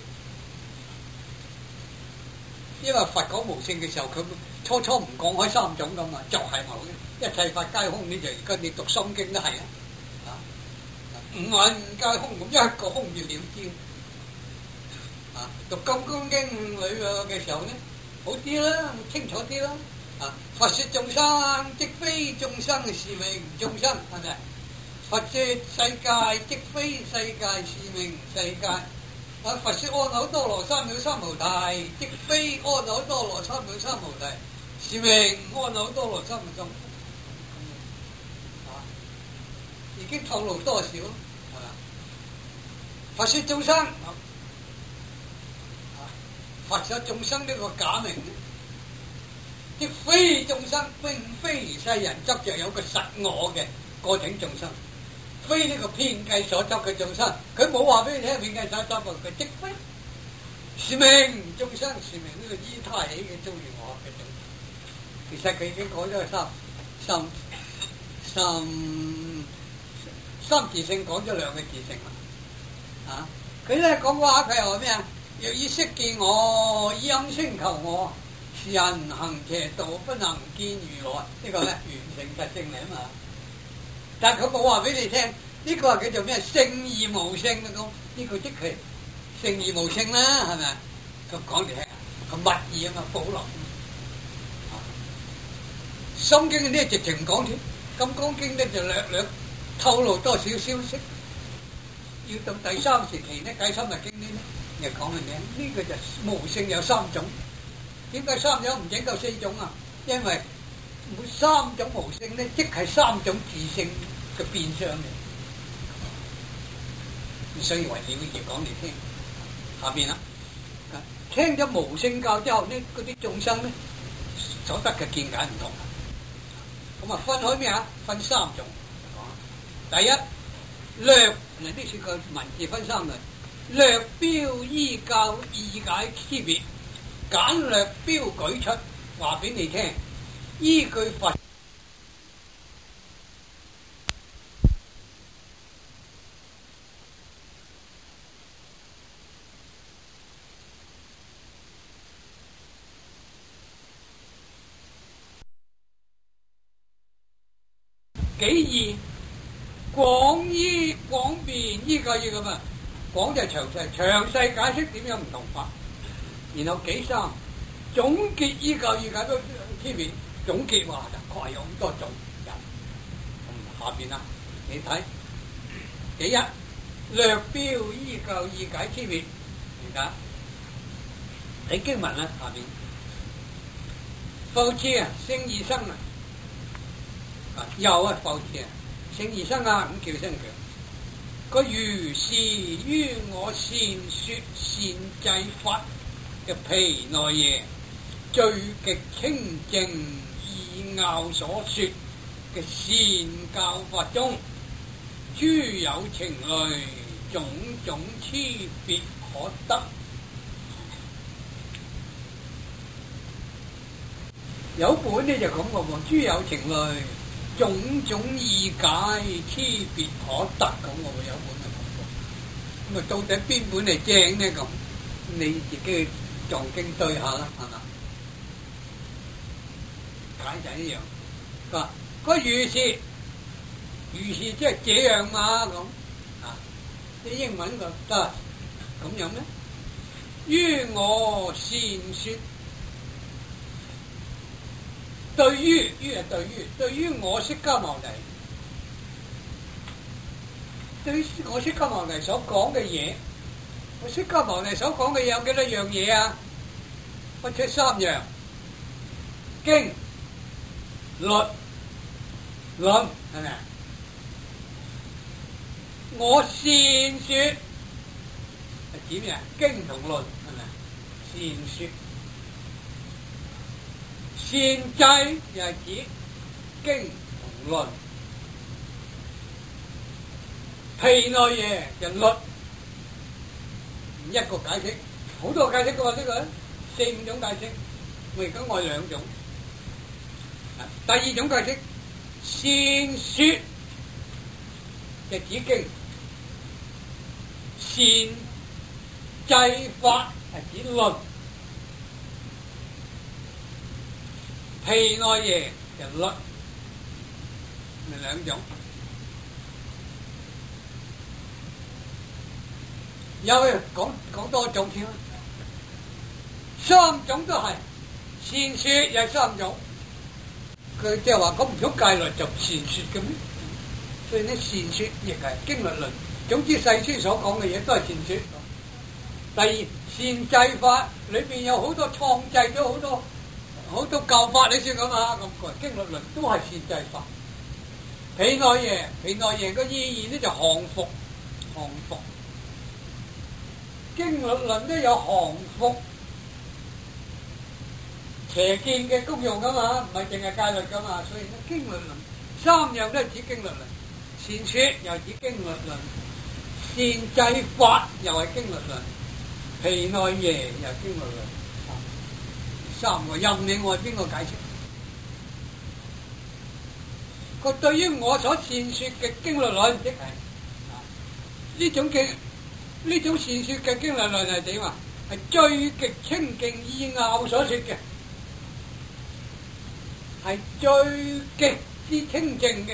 因為佛講無性嘅時候，佢初唔講開三種咁啊，就係無嘅，一切法皆空。你就而家你讀心經都係啊，五蘊皆空，咁一個空就了知。啊，讀金剛經裏嘅時候咧，好啲啦，清楚啲啦。啊，佛說眾生即非眾生，是名眾生，係咪？佛說世界即非世界，是名世界。啊！佛說阿耨多羅三藐三菩提，即非阿耨多羅三藐三菩提，是名阿耨多羅三藐三菩提。已經透露多少？係嘛？佛說眾生，佛說眾生呢個假名，即非眾生，並非世人執着有個實我嘅個體眾生。非呢個遍計所執嘅眾生，佢冇話俾你聽遍計所執嘅，佢即非是名眾生，是名呢個依他起嘅遭遇我嘅眾生。其實佢已經講咗三自性，講咗兩個自性啦。啊，佢咧講話佢又話咩啊？若以色見我，以音聲求我，是人行邪道，不能見如來。呢個咧完成實性嚟啊嘛。但係佢冇話俾你聽，呢個係叫做咩？聖而無性嘅咁，呢個即係聖而無性啦，係咪？佢講嚟聽，佢密意啊嘛，保留。心經呢直情唔講添，金剛經呢就略透露多少消息。要到第三時期呢，解心密經呢又講嘅咩？呢個就無性有三種。點解三種唔整夠四種啊？因為每三種無性咧，即係三種自性嘅變相嚟，所以為了而講嚟聽。下邊啦，聽咗無性教之後呢，嗰啲眾生咧所得嘅見解唔同。咁啊，分開咩啊？分三種。第一，略，嗱呢處個文字分三類，略標依教義解區別，簡略標舉出，話俾你聽。依據佛己義，廣弁依個咁啊，廣就係詳細解釋點樣唔同法，然後己三總結依個義解到之面，總結話就確係有咁多種人。下邊啊，你睇己一略標依個義解之面，而家睇經文啦，下邊復次啊，聖二生啊，又啊復次啊，聖二生啊，咁叫聲佢個如是於我善說善制法嘅毗奈耶，最極清淨義拗所說嘅善教法中，諸有情類，種種差別可得。有本呢就咁個喎，諸有情類，種種義解，差別可得咁個喎，有本就咁個。咁啊，到底邊本係正呢？咁你自己撞經對下啦，係嘛？解就一樣。佢話個如是即係這樣嘛咁啊？啲英文個得咁樣咩？於我善說。對於我釋迦牟尼，對於我釋迦牟尼所講嘅嘢，我釋迦牟尼所講嘅有幾多樣嘢啊？不出三樣，經、律、論，係咪啊？我善說係指咩啊？經同論係咪啊？善說。善制又係指經同論，毗奈耶就律，一個解釋，好多解釋嘅喎呢個，4、5種解釋，我而家愛2種。第二種解釋，善說就指經，善制法係指論。毗奈耶就律，咪2種。有講多種添，3種都係善說，有3種。佢即係話咁唔通戒律就善說嘅咩？所以呢善說亦係經律論。總之世書所講嘅嘢都係善說。第二善制法裏邊有好多創制咗好多教法，你算咁啊？咁個經律論都係善制法。毗奈耶個意義呢就降伏。經律論都有降伏邪見嘅功用噶嘛，唔係淨係戒律噶嘛。所以呢經律論3樣都係指經律論，善說又指經律論，善制法又係經律論，毗奈耶又係經律論。3個任你愛邊個解釋。佢對於我所善說嘅經律論，即係呢種善說嘅經律論係點啊？係最極清淨義拗所說嘅，係最極之清淨嘅。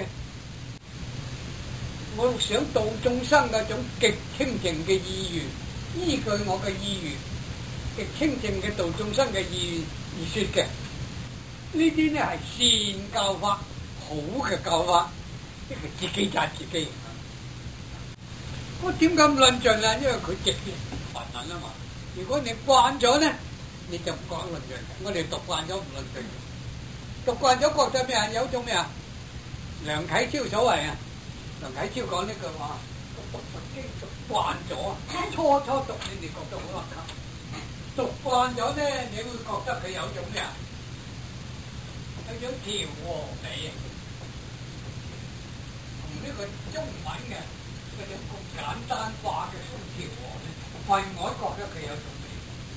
我想度眾生嗰種極清淨嘅意願，依據我嘅意願。極清淨嘅度眾生嘅意願而說嘅，呢啲呢係善教法，好嘅教法，即係自己讚自己。我點解咁論盡啊？因為佢直接煩難啊嘛。如果你慣咗呢，你就唔講論盡。我哋讀慣咗唔論盡，讀慣咗覺得咩啊？有種咩啊？梁啟超所謂啊，梁啟超講呢句話，讀佛經讀慣咗啊，初讀你哋覺得好難堪。讀慣咗咧，你會覺得佢有種咩啊？有種調和美啊，同呢個中文嘅嗰種咁簡單化嘅調和咧，為我覺得佢有種美。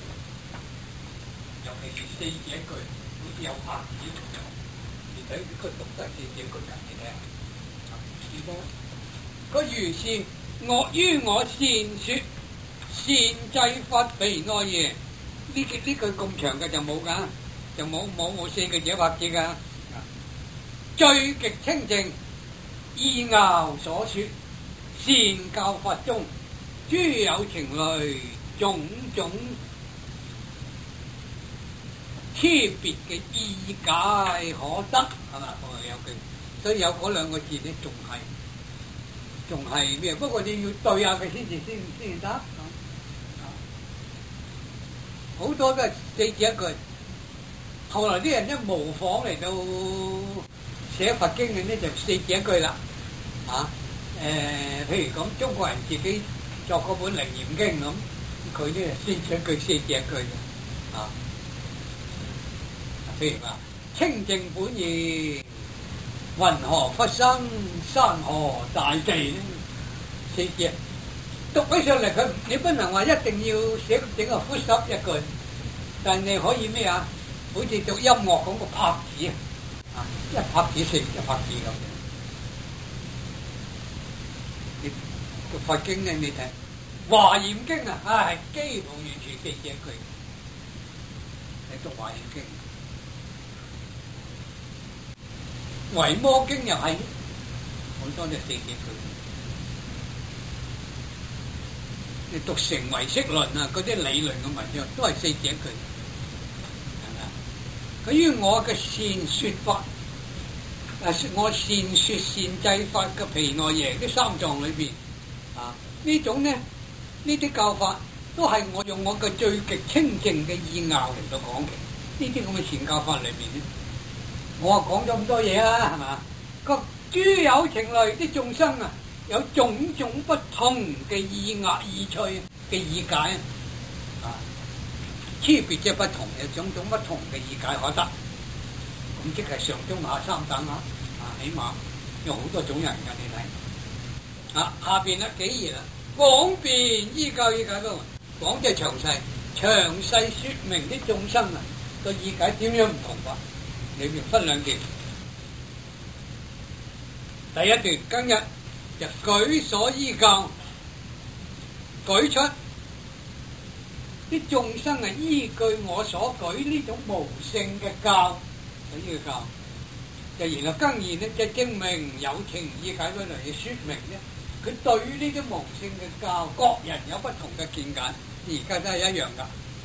尤其是4字一句，好似有拍子咁樣。你睇佢讀得4字一句人哋聽，如果個如是於我善說善制法毗奈耶。呢句咁長嘅就冇㗎，就冇4個字拍子㗎。最極清淨意拗所說，善教法中諸有情類，種種差別嘅意解可得，係嘛？有句，所以有嗰兩個字咧，仲係咩？不過你要對下佢先得。好多都係四字一句，後來啲人一模仿嚟到寫佛經嘅呢，就四字一句啦。譬如講中國人自己作嗰本《楞嚴經》咁，佢呢先寫句四字一句嘅。譬如話清淨本然，雲何忽生，山河大地呢？四字讀起上嚟，你不能話一定要寫整個複濕一句，但你可以咩啊？好似讀音樂咁個拍子一拍子四，一拍子咁。你讀佛經咧，你睇《華嚴經》係幾乎完全四字一句。你讀《華嚴經》。維摩經又係好多都四字句，你讀成唯識論嗰啲理論嘅文章都係四字句，係咪啊？佢於我嘅善說法，我善說善制法嘅毗奈耶啲三藏裏邊呢種呢啲教法都係我用我嘅最極清淨嘅意拗嚟到講嘅，呢啲咁嘅善教法裏邊咧。我講咗咁多嘢啦，係嘛？個諸有情類啲眾生有種種不同嘅意趣嘅意解差別即係不同，有種種不同嘅意解可得。咁即係上中下三等起碼有好多種人㗎，你睇下邊幾頁廣辯依教意解都講，即係詳細說明啲眾生個意解點樣唔同法。裏面分兩段，第一段今日就舉所依教，舉出啲眾生依據我所舉呢種無性嘅教，呢個教就然後更然咧，就證明有情意解嗰度要說明咧，佢對於呢種無性嘅教，各人有不同嘅見解，而家都係一樣噶。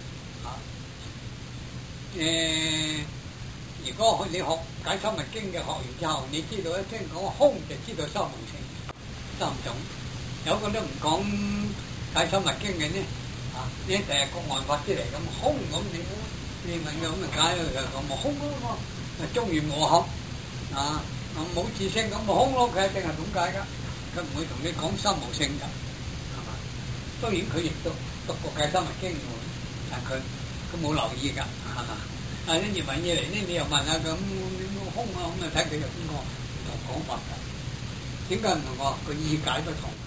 如果你學解深密經嘅學完之後，你知道一聽講空就知道三無性三種，有個都唔講解深密經嘅呢，呢第日個案法之嚟咁空咁，你問佢咁咪解佢講冇空咯，中原無合冇自性咁冇空咯，佢一定係咁解噶，佢唔會同你講三無性噶，係嘛？當然佢亦都讀過解深密經嘅，但佢冇留意噶，係嘛？你越問嘢嚟呢，你又問下佢咁空咁啊，睇佢有邊個唔同講法㗎？點解唔同個意解不同？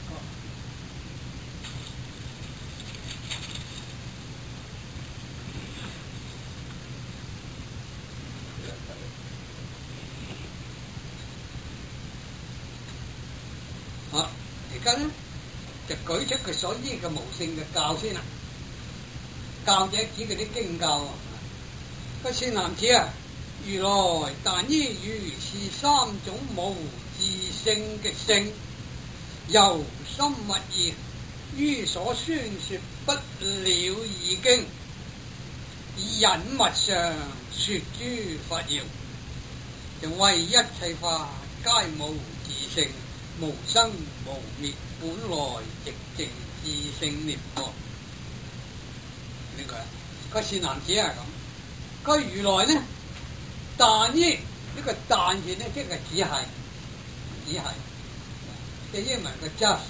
而家咧就舉出佢所依嘅無性嘅教先啦。教者指佢啲經教個善男子如來但依如是三種無自性嘅性，由心密意於所宣說不了義經，以隱密上說諸法要，就為一切法皆無自性，無生無滅，本來寂靜自性涅槃。呢個善男子咁。個如來呢，但依呢個但字呢，即係只係，即係英文嘅 just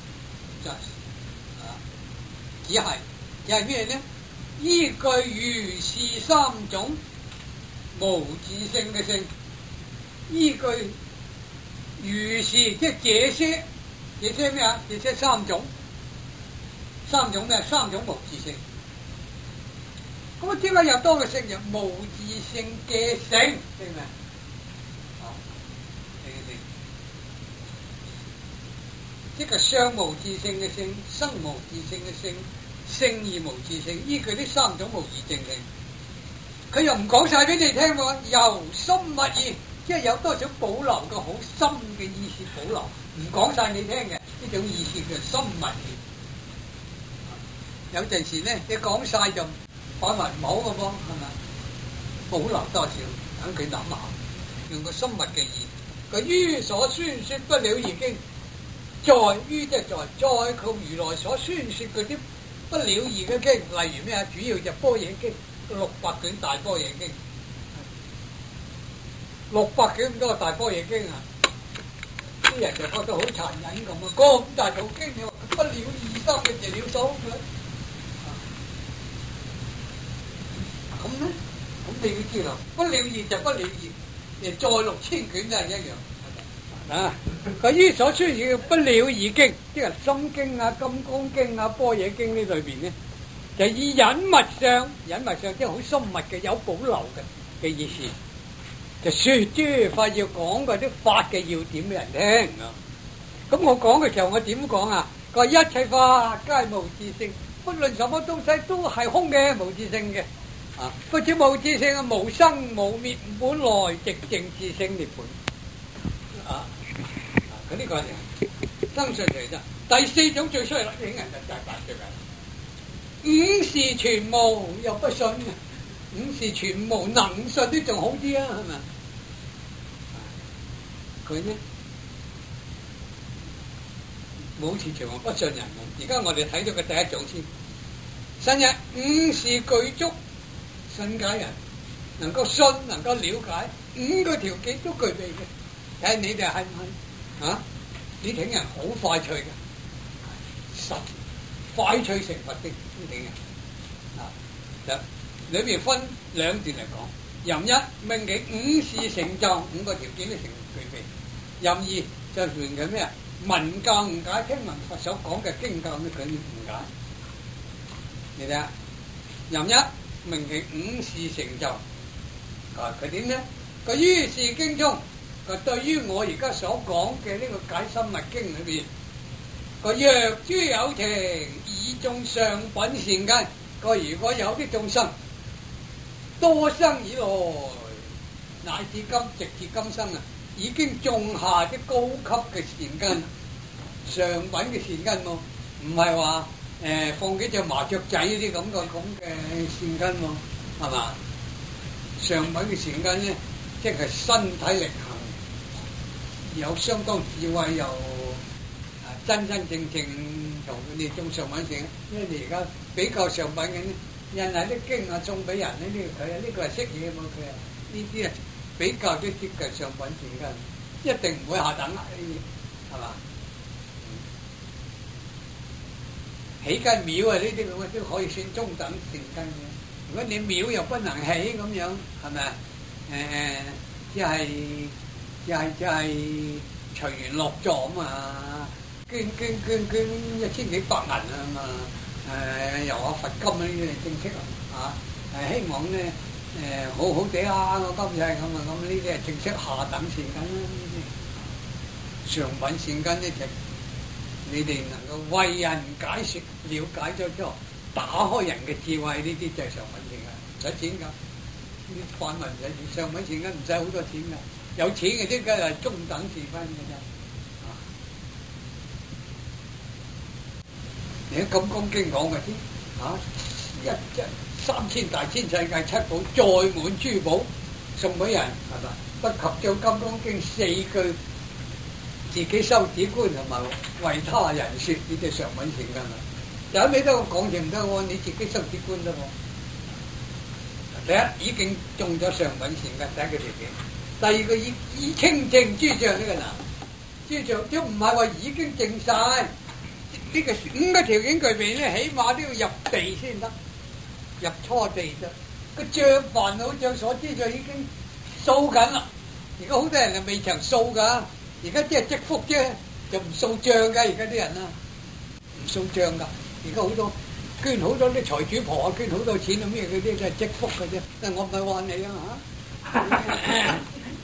只係咩呢？依據如是三種無自性嘅性，依據如是即係這些咩啊？這些三種咩？三種無自性。咁點解又多個性？就無自性嘅性，明唔明？即係相無自性嘅性，生無自性嘅性，性而無自性，依佢呢三種無自性性，佢又唔講晒俾你聽喎。由心密意， 即係有多少保留嘅好深嘅意思保留，唔講晒你聽嘅呢種意思叫深密意。有陣時咧，你講晒就擺埋唔好嘅噃，係咪？保留多少，等佢諗下，用個深密嘅意。佢於所宣説不了義經，在於即係在靠如來所宣説嗰啲不了義嘅經，例如咩啊？主要就般若經，600卷大般若經，600卷咁多大般若經啊！啲人就覺得好殘忍咁啊！咁大套經，你話不了義三嘅就了數佢，咁咧？咁你要知道，不了義就不了義，再6000卷都係一樣。啊！佢於所宣説嘅不了義經，即係《心經》啊、《金剛經》啊、《般若經》呢裏邊咧，就以隱密相即係好深密嘅、有保留嘅意思，就説諸法要講嗰啲法嘅要點俾人聽啊！咁我講嘅時候，我點講啊？佢話一切法皆無自性，不論什麼東西都係空嘅、無自性嘅。啊！不止無自性啊，無生無滅，本來寂靜自性涅槃。啊！佢呢個係生信嚟啫。第4種最衰啦，啲人就真係大罪嘅。五事全無又不信嘅，五事全無能信啲仲好啲啊，係咪？佢呢冇事全無不信人。而家我哋睇咗個第一種先。新一五事具足，信解人能夠信，能夠了解5個條件都具備嘅。睇下你哋係唔係啊？呢種人好快脆嘅，實快脆成佛的呢種人啊！就裏邊分2段嚟講。任一命其5事成就，5個條件都成具備。任二就算佢咩啊？聞教誤解，聽聞佛所講嘅經教都佢誤解。你睇下，任一命其5事成就，佢點呢？佢於是經中。佢對於我而家所講嘅呢個解深密經裏邊，個若諸有情以種上品善根，個如果有啲眾生多生以來乃至今直至今生啊，已經種下啲高級嘅善根，上品嘅善根喎，唔係話放幾隻麻雀仔呢啲咁嘅善根喎，係嘛？上品嘅善根咧，即係身體力行。有相當智慧，又真正同佢哋種上品性，因為你而家比較上品嘅呢，印係啲經啊送俾人呢，呢個佢啊，呢個係識嘢嘛，佢啊呢啲啊比較都接近上品性嘅，一定唔會下等啊呢啲，係嘛？起間廟啊呢啲咁嘅都可以算中等善根嘅，如果你廟又不能起咁樣，係咪啊？即係隨緣落座啊嘛，捐1000幾百銀啊嘛，由阿佛金呢啲正式啊，希望咧好好地啊，我今日係咁啊，咁呢啲係正式下等善根啦，呢啲上品善根咧就你哋能夠為人解説、了解咗之後，打開人嘅智慧，呢啲就係上品善根，唔使錢㗎，呢啲泛民唔使上品善根，唔使好多錢㗎。有錢嘅啲梗係中等智分嘅啫，你喺《金剛經》講嘅啲3000大千世界七寶載滿珠寶送俾人，係咪？不及將《金剛經》4句自己修止觀同埋為他人説，呢啲上品善根嘛。有咩都講就唔得喎，你自己修止觀得喎。第一已經中咗上品善根，第一個條件。第二個以清淨諸障呢個難，諸障都唔係話已經淨晒，呢個5個條件具備咧，起碼都要入地先得，入初地啫。個障煩惱障所知就已經掃緊啦。而家好多人係未曾掃㗎，而家即係積福啫，就唔掃障㗎。而家啲人啊，唔掃障㗎。而家好多捐好多啲財主婆啊，捐好多錢啊咩嗰啲都係積福嘅啫。但係我唔係話你啊嚇。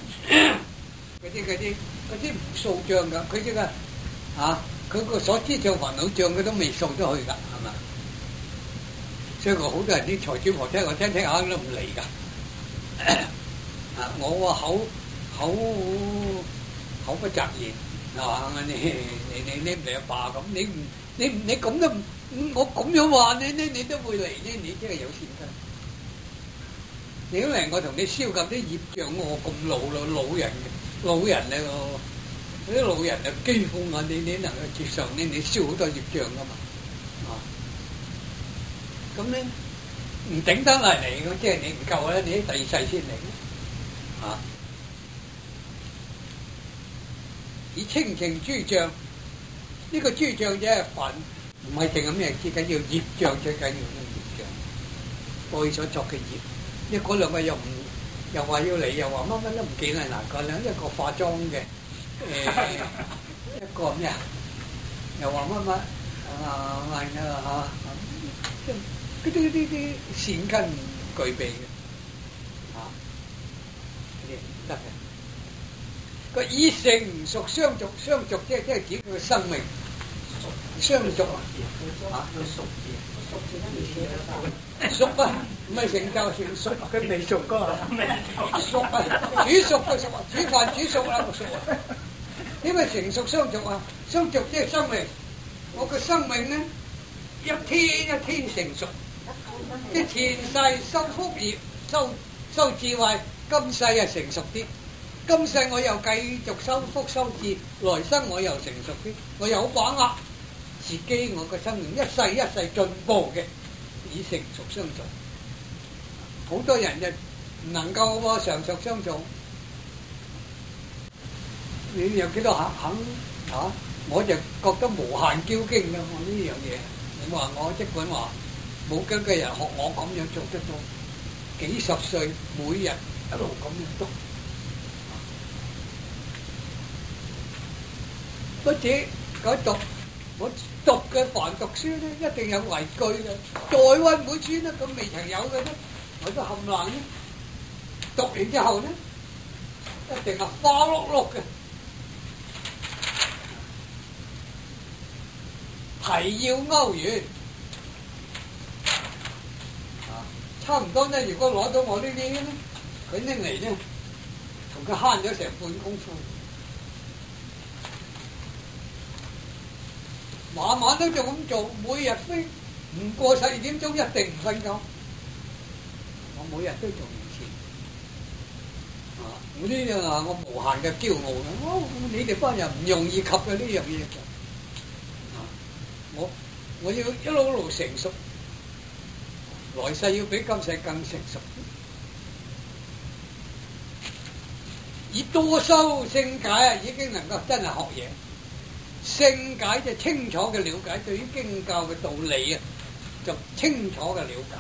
嗰啲唔掃障噶，佢即係佢個所知障煩惱障佢都未掃得去噶，係嘛？所以好多人啲財主婆聽我聽下都唔嚟噶。我個口不擇言啊！你唔係阿爸咁，你咁都我咁樣話你都會嚟呢？你真係有善根。你因為我同你燒咁啲業障，我咁老人咧，嗰啲老人啊饑荒啊，你能夠接受呢？你燒好多業障噶嘛？啊，咁咧唔頂得嚟嘅，即係你唔夠咧，你喺第二世先嚟啊！以清淨諸障，呢個諸障啫，凡唔係淨係咩，最緊要業障，最緊要呢個業障，過去所作嘅業。你嗰兩個又話要嚟，又話乜都唔見啦！嗱，嗰兩一個化妝嘅，一個咩啊？又話乜嗰啲善根具備嘅，啊，呢啲唔得嘅。個以成熟相續，相續即係指佢嘅生命相續啊！熟啊，唔係成就成熟，佢未熟噶嘛？熟啊，煮熟嘅熟啊，煮飯煮熟啦，熟啊！點解成熟相續啊？相續即係生命，我嘅生命咧一天一天成熟，即係前世修福業、修智慧，今世啊成熟啲。今世我又繼續修福修智，來生我又成熟啲，我有把握自己我嘅生命一世一世進步嘅，以成熟相續。好多人就唔能夠喎常熟相續，你有幾多肯啊？我就覺得無限驕矜嘅我呢樣嘢。你話我即管話冇幾個人學我咁樣做得到，幾十歲每日一路咁樣讀。不止嗰讀，我讀嘅凡讀書咧，一定有違句嘅。再溫每次咧，咁未曾有嘅咧，我都冚爛咧。讀完之後咧，一定係花碌碌嘅。提要勾完，差唔多咧。如果攞到我呢啲咧，佢拎嚟咧，同佢慳咗成半功夫。晚晚都就咁做，每日飛唔過12點鐘一定唔瞓覺。我每日都做完次，我呢樣啊，我無限嘅驕傲嘅。你哋班人唔容易及嘅呢樣嘢。我要一路成熟，來世要比今世更成熟。以多修聖解啊，已經能夠真係學嘢。聖解就清楚嘅了解，對於經教嘅道理啊，就清楚嘅了解。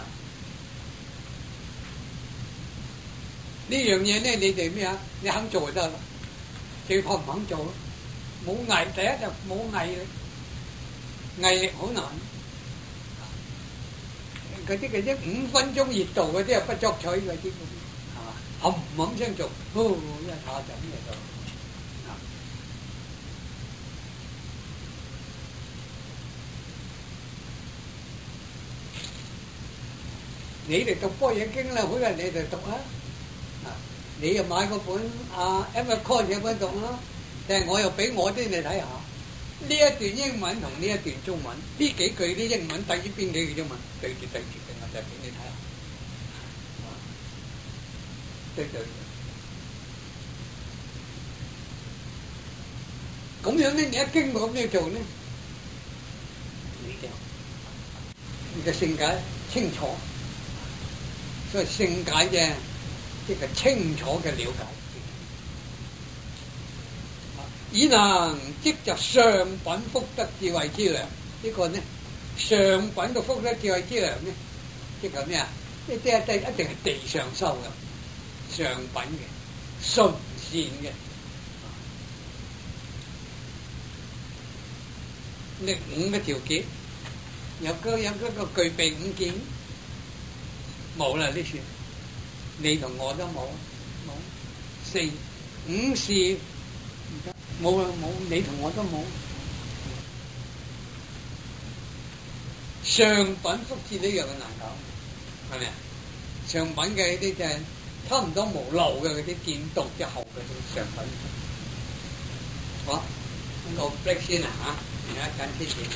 呢樣嘢咧，你哋咩啊？你肯做就得啦，最怕唔肯做咯。冇毅，第一就冇毅力，毅力好難。嗰啲5分鐘熱度嗰啲啊，不作取嗰啲，係嘛？冚聲做，一下就咁嚟到。你哋讀般若經啦，好多人你哋讀啊！你又買個本Evercore 嘅本讀啦，但係我又俾我啲你睇下，呢一段英文同呢一段中文，呢幾句啲英文對於邊幾句中文對住嘅，我就俾你睇下，對對。咁樣咧，你一經過咁樣做咧，你嘅性格清楚。所以聖解啫，即係清楚嘅了解，以能即就上品福德智慧之糧。呢個呢，上品嘅福德智慧之糧呢，即係咩啊？一定係地上收嘅上品嘅純善嘅。呢5個條件，有個具備5件。冇啦，呢事你同我都冇，4、5事唔得，冇啦，冇你同我都冇。上品福智呢樣嘅難搞，係咪啊？上品嘅呢啲就係差唔多無漏嘅嗰啲見道之後嘅啲上品。好，咁我 break 先啦嚇，而家緊啲點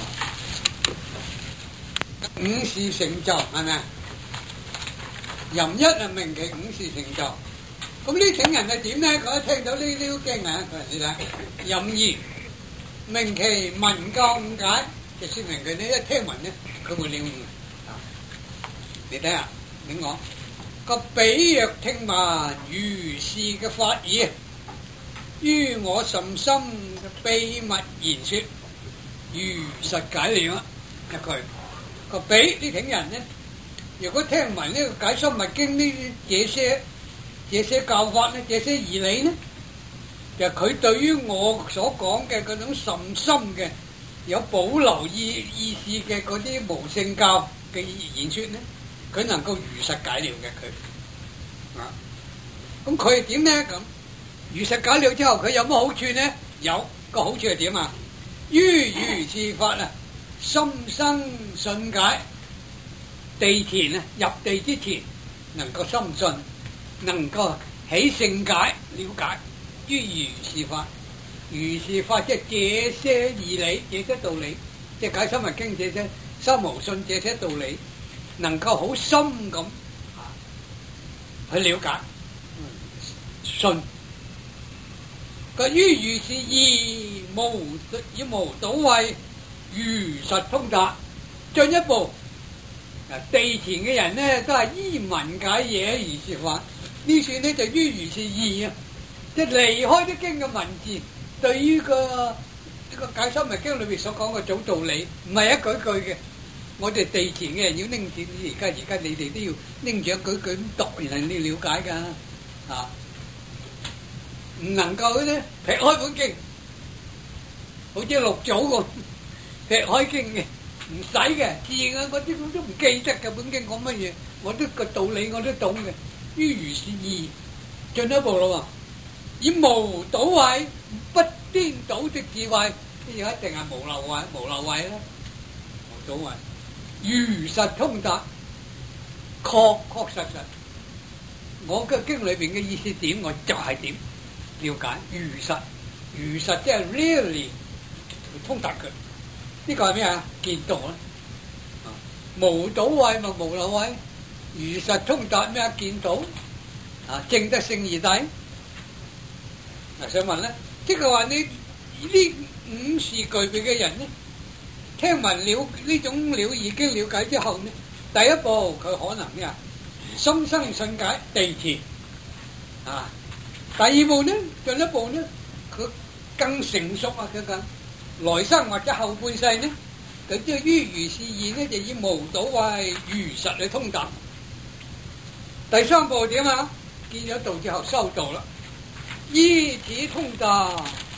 話五事成就係咪？任一啊，名其五事成就。咁呢請人係點咧？佢一聽到呢啲經啊，你睇任二名其文教誤解，就説明佢呢一聽聞咧，佢會領悟。你睇下點講？個比若聽聞如是嘅法義，於我甚深嘅秘密言説，如實解了一句。個比呢請人咧，如果聽聞呢個解深密經呢這些教法呢，這些義理呢，就佢對於我所講嘅嗰種甚深嘅有保留意思嘅嗰啲無聖教嘅言説呢，佢能夠如實解了嘅佢。咁佢係點呢？咁如實解了之後，佢有乜好處呢？有個好處係點啊？於如是法啊，心生信解，地前啊，入地之前能夠深信。能夠起聖解了解於如是法，如是法即係這些義理、這些道理，即係解深密經這些三無信這些道理，能夠好深咁去了解，信。佢於如是義以無倒位，如實通達。進一步，地前嘅人呢，都係依文解嘢如是法。呢處呢就於如是義啊，即係離開啲經嘅文字，對於個解深密經裏邊所講嘅總道理，唔係一句句嘅。我哋地前嘅人要拎住，而家你哋都要拎住一句句咁讀，然後你了解㗎啊，唔能夠咧劈開本經，好似六祖咁劈開經嘅，唔使嘅，自然嗰啲我都唔記得嘅本經講乜嘢，我都個道理我都懂嘅。於如是義，進一步咯喎，以無倒位不顛倒的智慧，呢個一定係無漏位啦，無倒位，如實通達，確實，我嘅經裏邊嘅意思點，我就係點了解，如實即係 really 通達佢，呢個係咩啊？見道啦，無倒位咪無漏位。如實通達咩啊？見到啊，證得聖義諦。嗱，想問咧，即係話你呢五事具備嘅人呢，聽聞了呢種了義經了解之後呢，第一步佢可能咩啊？心生信解地前啊。第二步呢，進一步呢，佢更成熟啊！佢更來生或者後半世呢，佢即係於如是義呢，就以無倒位如實去通達。第三步點啊？見咗道之後修道啦，依此通達，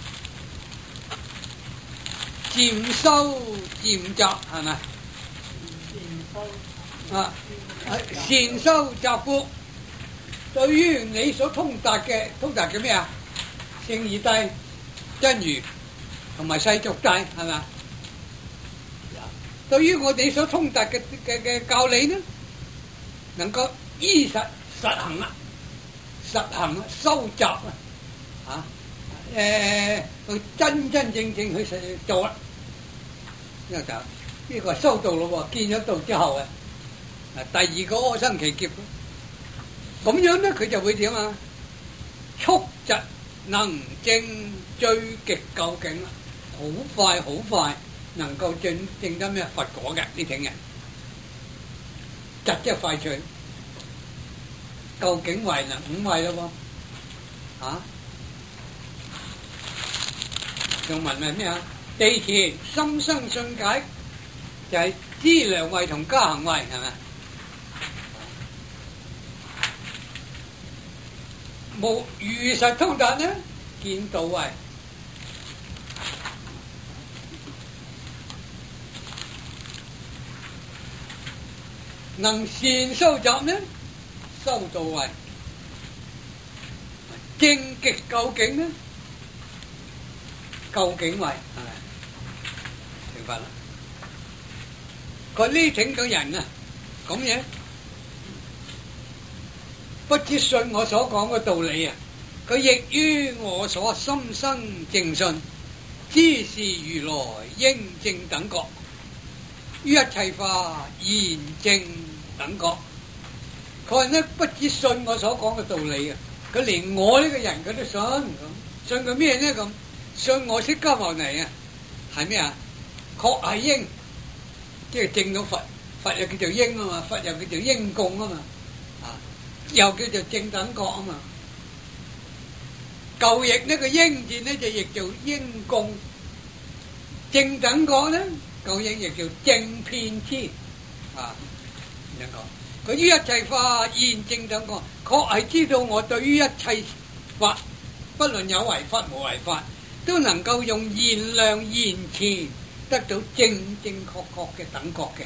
漸修漸習係咪？啊，善修習故，對於你所通達嘅咩啊？聖義諦、真如同埋世俗諦係咪？對於我哋所通達嘅教理呢，能夠依實行啦，收集啊，去真正去做啦，呢個就呢個收道咯喎，見咗道之後啊，第二個阿僧祇劫，咁樣咧佢就會點啊？速疾能證最極究竟啦，好快能夠證得咩佛果嘅呢種人，疾即係快脆。究竟位啦，五位咯喎，仲問係咩啊？地前心生信解，就係資糧位同加行位係咪？無如實通達呢？見道位，能善收集呢？修道位，正極究竟呢？究竟位係咪？明白啦。佢呢整個人啊，咁樣不知信我所講嘅道理啊，佢亦於我所深生正信，知是如來應正等覺，於一切法現正等覺。佢話呢，不知信我所講嘅道理啊，佢連我呢個人佢都信咁，信佢咩呢咁？信我釋迦牟尼啊，係咩啊？確係應，即係證到佛，佛又叫做應啊嘛，佛又叫做應供啊嘛，啊，又叫做正等覺啊嘛。舊譯呢個應字呢就譯做應供，正等覺呢舊譯亦叫正遍知啊，咁講。佢於一切法現正等覺，確係知道我對於一切法，不論有為法無為法，都能夠用現量現前得到正正確確嘅等覺嘅。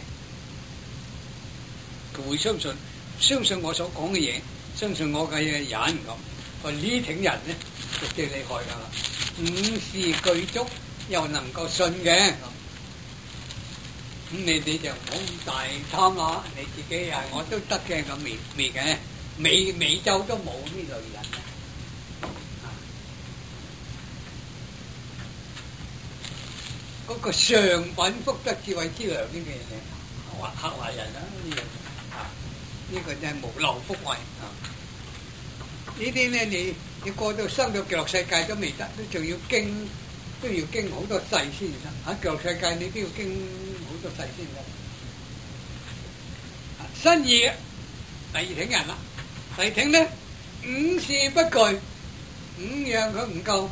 佢會相信我所講嘅嘢，相信我嘅人咁。佢呢挺人呢就最厲害噶啦，五事具足又能夠信嘅咁你哋就唔好咁大貪啦，你自己啊我都得嘅咁未嘅，美洲都冇呢類人嗰個上品福德智慧之良呢嘅嘢，嚇壞人啦呢樣啊！呢個真係無漏福慧啊！呢啲咧你過到生到極樂世界都未得，都仲要經好多世先得。喺極樂世界你都要經好多世先得。新二第二挺人啦，第二挺咧五事不具，五樣佢唔夠，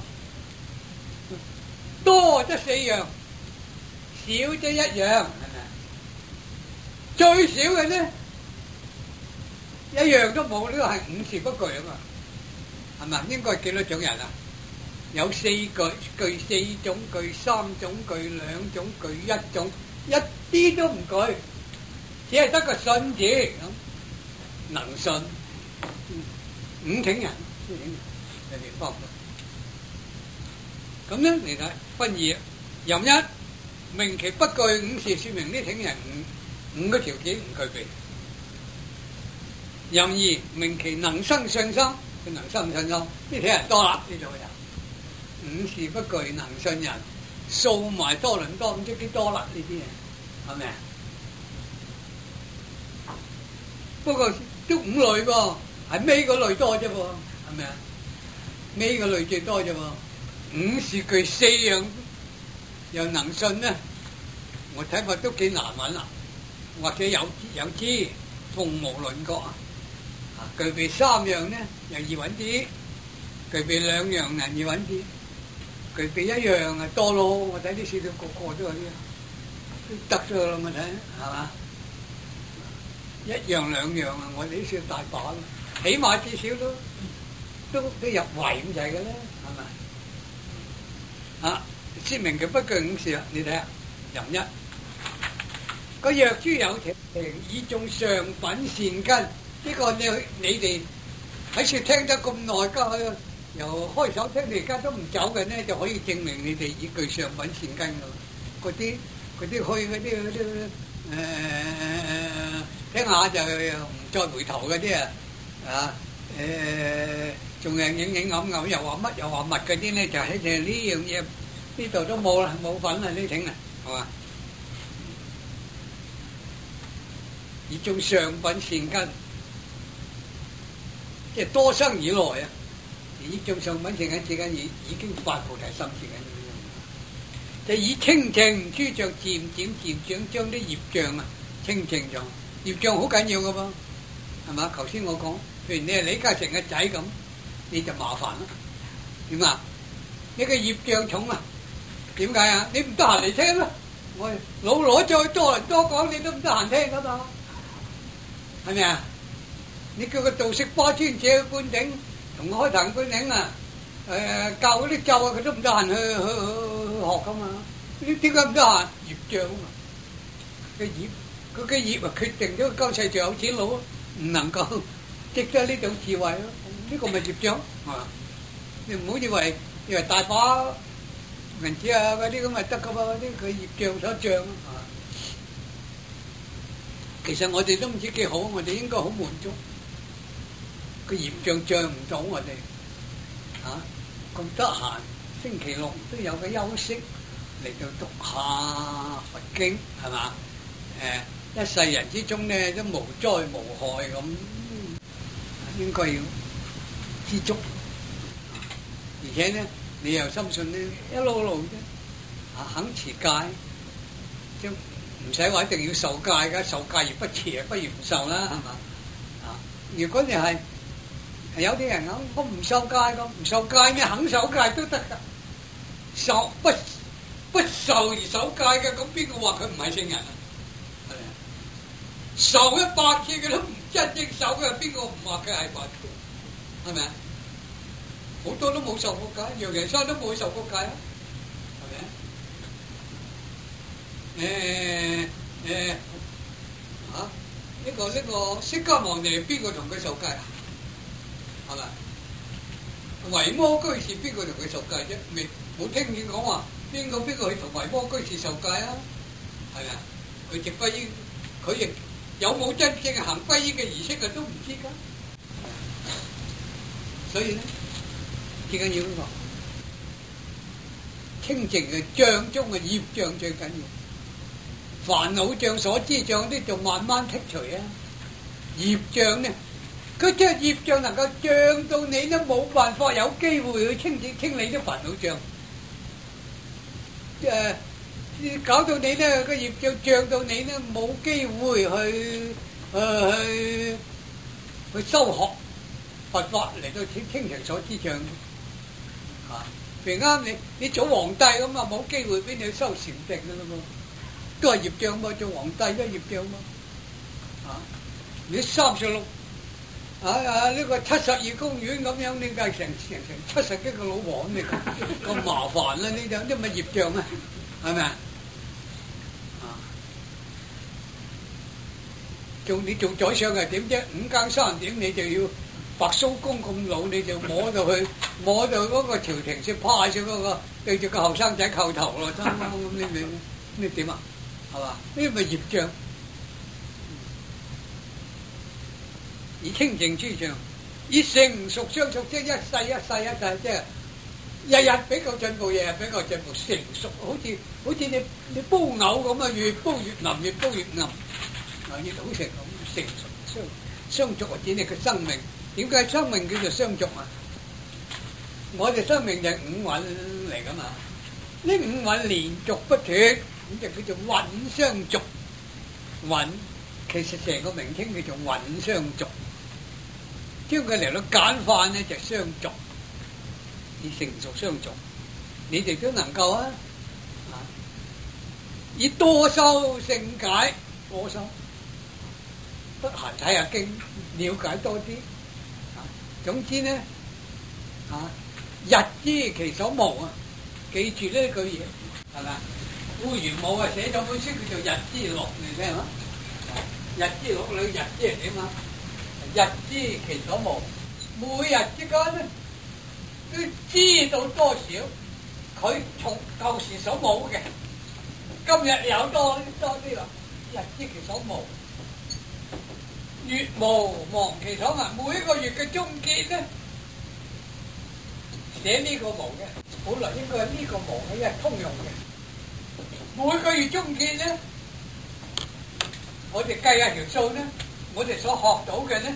多則四樣，少則一樣，係咪？最少嘅咧一樣都冇，呢個係五事不具啊嘛。係咪？應該係幾多種人啊？有四具四種，具三種，具兩種，具一種，一啲都唔具，只係得個信字咁，能信五挺人，有啲方法。咁咧嚟睇分二，任一明其不具五事，說明呢挺人五個條件唔具備。任二明其能生信心。佢能生唔信心？呢啲人多啦，呢度人五事不具能信人，數埋多倫多唔知幾多啦，呢啲人係咪啊？不過都五類喎，係尾嗰類多啫噃，係咪啊？尾嗰類最多啫喎，五事具四樣又能信咧，我睇法都幾難揾啦，或者有知，鳳毛麟角啊！具備三樣呢，又易揾啲；具備兩樣人易揾啲；具備一樣啊多咯。我睇啲書都個都有啲，都得咗啦。我睇係嘛？一樣兩樣啊，我哋啲書大把啦，起碼至少都入圍咁滯嘅咧，係咪？啊，説明佢不具五事啦。你睇下，任一個若諸有情以種上品善根。呢個你哋喺處聽得咁耐，家由開手聽到而家都唔走嘅呢，就可以證明你哋以具上品善根㗎。嗰啲去嗰啲聽下就唔再回頭嗰啲仲係影暗又話乜又話乜嗰啲呢，就喺呢樣嘢呢度都冇啦，冇份啦呢挺啊，係嘛？以種上品善根。即係多生以來啊，以種上品善根之間已經發菩提心之間，就以清淨諸障漸漸將啲業障啊清淨咗。業障好緊要噶噃，係嘛？頭先我講，譬如你係李嘉誠嘅仔咁，你就麻煩啦。點啊？你個業障重啊？點解啊？你唔得閒嚟聽啦，我老攞再多講，你都唔得閒聽噶嘛？係咪啊？你叫個道釋巴尊者灌頂，同開壇灌頂啊！教嗰啲咒啊，佢都唔得閒去學噶嘛？點解唔得閒？業障啊嘛！佢嘅業啊，決定咗今世就有錢佬，唔能夠積得呢種智慧咯。呢個咪業障啊！你唔好以為大把銀紙啊嗰啲咁咪得噶嘛？啲佢業障所障啊！其實我哋都唔知幾好，我哋應該好滿足。 個業障障唔到我哋咁得閒，星期六都有個休息嚟到讀下佛經，係嘛？一世人之中咧都無災無害咁，應該要知足。而且咧，你又深信咧，一路路啫，肯持戒，即唔使話一定要受戒㗎，受戒而不持，不如唔受啦，係嘛？如果你係有啲人講我唔受戒㗎，唔受戒你肯受戒都得㗎，受不受而守戒嘅，咁邊個話佢唔係聖人啊？係咪啊？受100次佢都唔真正守嘅，邊個唔話佢係佛？係咪啊？好多都冇受過戒，楊仁山都冇受過戒啊，係咪啊？呢個釋迦牟尼邊個同佢受戒啊？係咪？維摩居士邊個同佢受戒啫？未冇聽見講話邊個去同維摩居士受戒啊？係咪啊？佢直皈依，佢亦有冇真正行皈依嘅儀式啊？都唔知㗎。所以咧，最緊要呢個清淨嘅障中嘅業障最緊要，煩惱障、所知障啲就慢慢剔除啊。業障咧，佢將業障能夠障到你都冇辦法有機會去清理啲煩惱障，搞到你咧個業障障到你咧冇機會去修學佛法嚟到清除所知障啊！譬如啱你做皇帝咁啊，冇機會俾你去修禪定噶啦嘛，都係業障嘛，做皇帝都係業障嘛啊！你36呢個72公園咁樣，你計成70幾個老婆咁，你咁麻煩啦！呢啲咪業障啊？係咪啊？你做宰相係點啫？5更3點你就要白蘇公咁老，你就摸到嗰個調停先趴上嗰個對住個後生仔叩頭咯，咁你點啊？係嘛？呢咪業障。以清淨諸障，以成熟相續，即係一世，即係日日比較進步，成熟，好似你煲牛咁啊，越煲越腍，越煲越腍，要好成咁成熟相續啊！指你嘅生命，點解生命叫做相續啊？我哋生命就係五蘊嚟噶嘛，呢五蘊連續不斷，咁就叫做蘊相續。蘊其實成個名稱叫做蘊相續。將佢嚟到簡化呢，就相續，以成熟相續，你哋都能夠以多修勝解，多修，得閒睇下經，了解多啲。總之呢，日知其所無啊！記住呢句嘢，係咪啊？顧炎武啊寫咗本書叫做《日知錄》嚟聽啊！《日知錄》裏日知係點啊？日知其所無，每日之間咧都知道多少佢從舊時所冇嘅，今日有多啲啦。日知其所無，月無忘其所無。每一個月嘅終結咧，寫呢個無嘅，本來應該係呢個無嘅，因為通用嘅。每個月終結咧，我哋計下條數咧。我哋所學到嘅咧，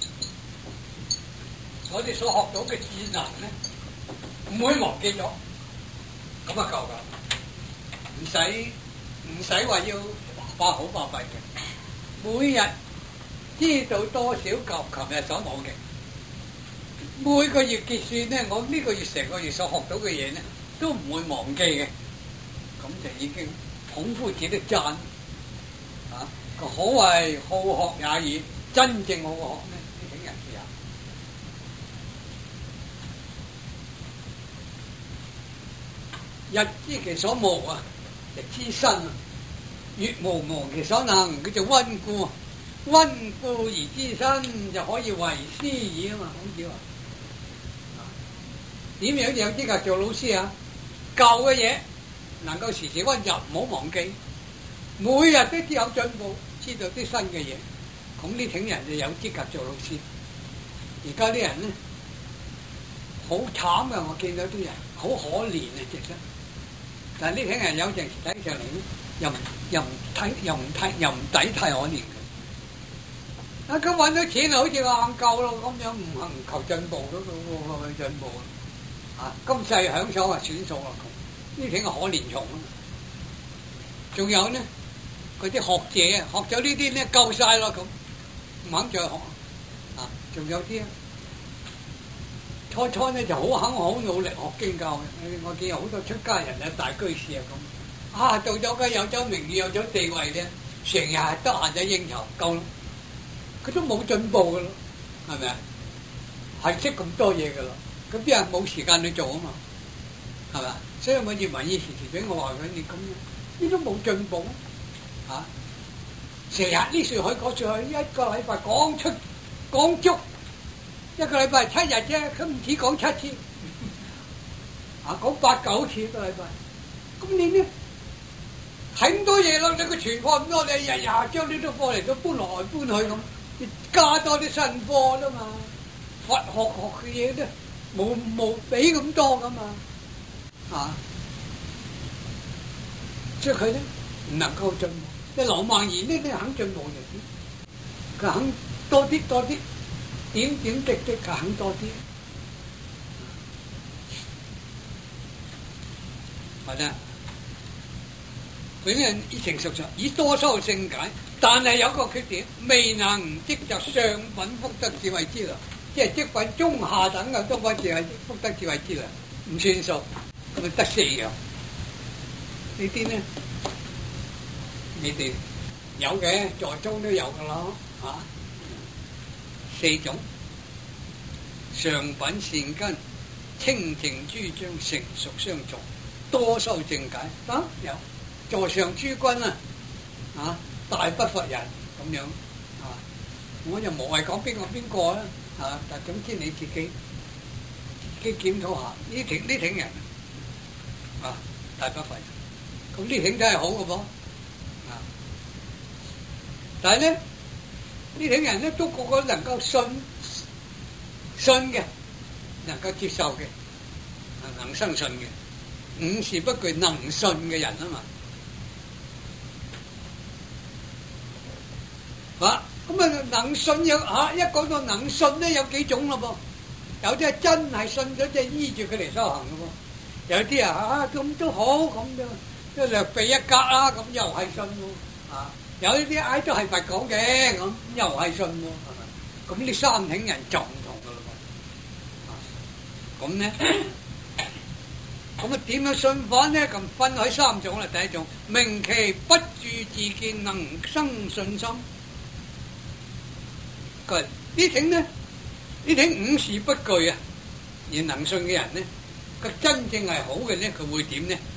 我哋所學到嘅智能咧，唔會忘記咗，咁啊夠噶，唔使話要花好巴閉嘅。每日知道多少舊琴日所冇嘅，每個月結算咧，我呢個月成個月所學到嘅嘢咧，都唔會忘記嘅，咁就已經孔夫子的讚。可謂好學也已，真正好學呢？你請人試下。日知其所無啊，就知身啊；月無忘其所能，叫做溫故。溫故而知身，就可以為師矣啊嘛。孔子話：點樣有資格做老師啊？舊嘅嘢能夠時時溫習，唔好忘記。每日都有進步，知道啲新嘅嘢，咁呢種人就有資格做老師。 而家啲人咧好慘嘅，我見到啲人好可憐啊，其實。但係呢啲人有陣時睇上嚟咧，又唔抵太可憐嘅。啊，佢揾到錢好似硬夠咯，咁樣唔求進步嗰個進步啊！今世享受啊，損數啊，呢啲係可憐蟲啊！仲有呢，嗰啲學者啊，學咗呢啲咧夠晒咯，咁唔肯再學啊！仲有啲啊，初咧就好努力學經教嘅。我見有好多出家人啊、大居士啊咁啊，到咗嘅有咗名譽、有咗地位咧，成日係得閒就應酬夠咯。佢都冇進步噶咯，係咪啊？係識咁多嘢噶咯，咁邊人冇時間去做啊嘛？係咪啊？所以我葉文以時俾我話佢，你咁樣，呢都冇進步啊！成日呢處去嗰處去，一個禮拜講足一個禮拜7日啫，佢唔止講7次，啊講8、9次一個禮拜。咁你呢？睇咁多嘢咯，你個存貨咁多，你日日將呢啲貨嚟都搬來搬去咁。加多啲新貨啦嘛，佛學嘅嘢咧冇俾咁多噶嘛，啊，所以佢咧唔能夠進步。即係羅曼賢呢啲肯進步就啲，佢肯多啲，點滴佢肯多啲，係啦。佢呢以成熟上以多修聖解。但係有個缺點，未能積就上品福德智慧之量，即係積品中下等嘅多品智慧福德智慧之量，唔算數，咁咪得4樣。呢啲呢，你哋有嘅，在中都有㗎啦，啊，4種上品善根、清淨諸章、成熟相續、多修正解，啊有在上諸君啊。大不乏人咁樣啊！我就無謂講邊個啦啊！但總之你自己檢討下呢挺人啊，大不乏人。咁呢挺真係好嘅噃啊！但係咧呢挺人咧都個個能夠信嘅，能夠接受嘅，能生信嘅，五事不懼能信嘅人啊嘛。啊，咁啊能信有一講到能信咧有幾種咯噃，有啲係真係信咗，即係依住佢嚟修行嘅喎；有啲咁都好咁樣，即係略備一格啦，咁又係信喎。啊，有啲都係佛講嘅，咁又係信喎，係咪？咁呢3挺人就唔同嘅咯噃。咁咧，咁啊點樣信法咧？咁分開3種啦。第一種，明其不住自見，能生信心。佢呢挺呢五事不懼啊，而能信嘅人呢，佢真正係好嘅呢，佢會點呢？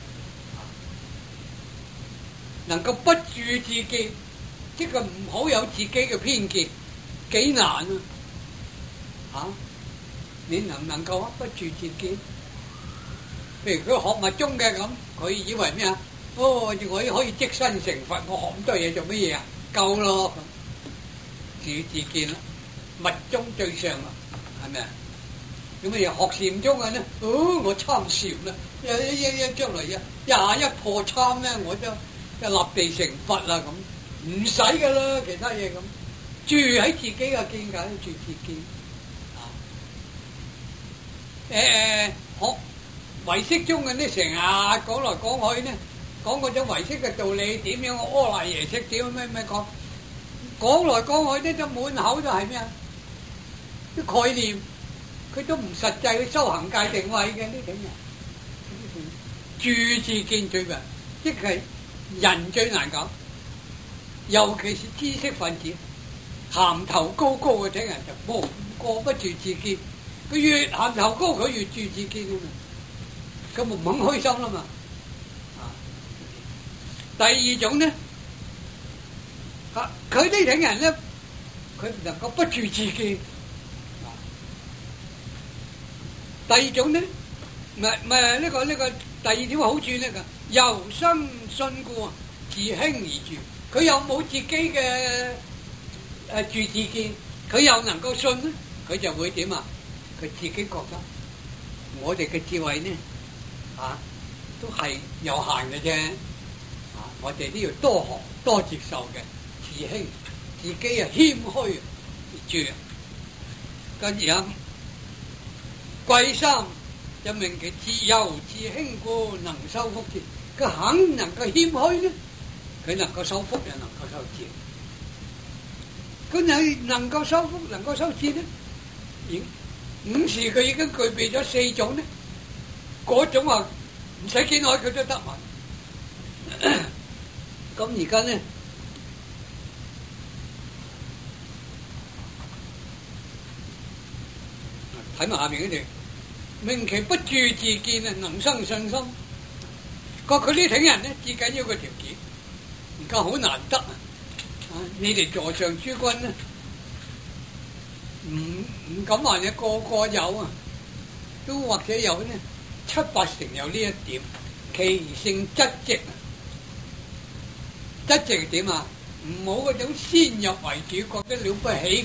能夠不住自見，即係唔好有自己嘅偏見，幾難啊！嚇，你能唔能夠不住自見？譬如佢學密宗嘅咁，佢以為咩啊？我可以即身成佛，我學咁多嘢做乜嘢啊？夠咯！自見啦，密宗最上啦，係咪啊？咁啊又學禪宗嘅咧，我參禪啦，一將來21破參咧，我就立地成佛啦咁，唔使噶啦，其他嘢咁，住喺自己嘅見解，住自見啊。學唯識宗嘅咧，成日講來講去咧，講嗰種唯識嘅道理點樣，阿賴耶識點咩講來講去呢，都滿口都係咩啊？啲概念，佢都唔實際去修行界定位嘅呢種人。住自見最難，即係人最難搞，尤其是知識分子，銜頭高嘅啲人就冇過不住自見。佢越銜頭高，佢越住自見啊嘛，佢唔肯開心啦嘛。第二種呢？佢呢種人咧，佢能夠不住自見。第二種咧，唔係呢個第二條好處咧，由生信故，自輕而住。佢又冇自己嘅住自見，佢又能夠信咧， 佢就會點啊？佢自己覺得我哋嘅智慧呢都係有限嘅啫，我哋都要多學多接受嘅，自輕自己謙虛住。跟住貴三就命其自由自輕故，能修福智。佢肯能夠謙虛呢，佢能夠修福又能夠修智。佢能夠修福能夠修智呢，五時佢已經具備咗4種呢，嗰種唔使幾耐佢都得埋。咁而家呢，睇埋下面嗰條，命其不住自見能生信心。佢呢挺人呢，至緊要個條件，而家好難得你哋座上諸君呢，唔敢話你個個有都或者有呢7、8成有呢一點。其性質直，質直點唔好嗰種先入為主，覺得了不起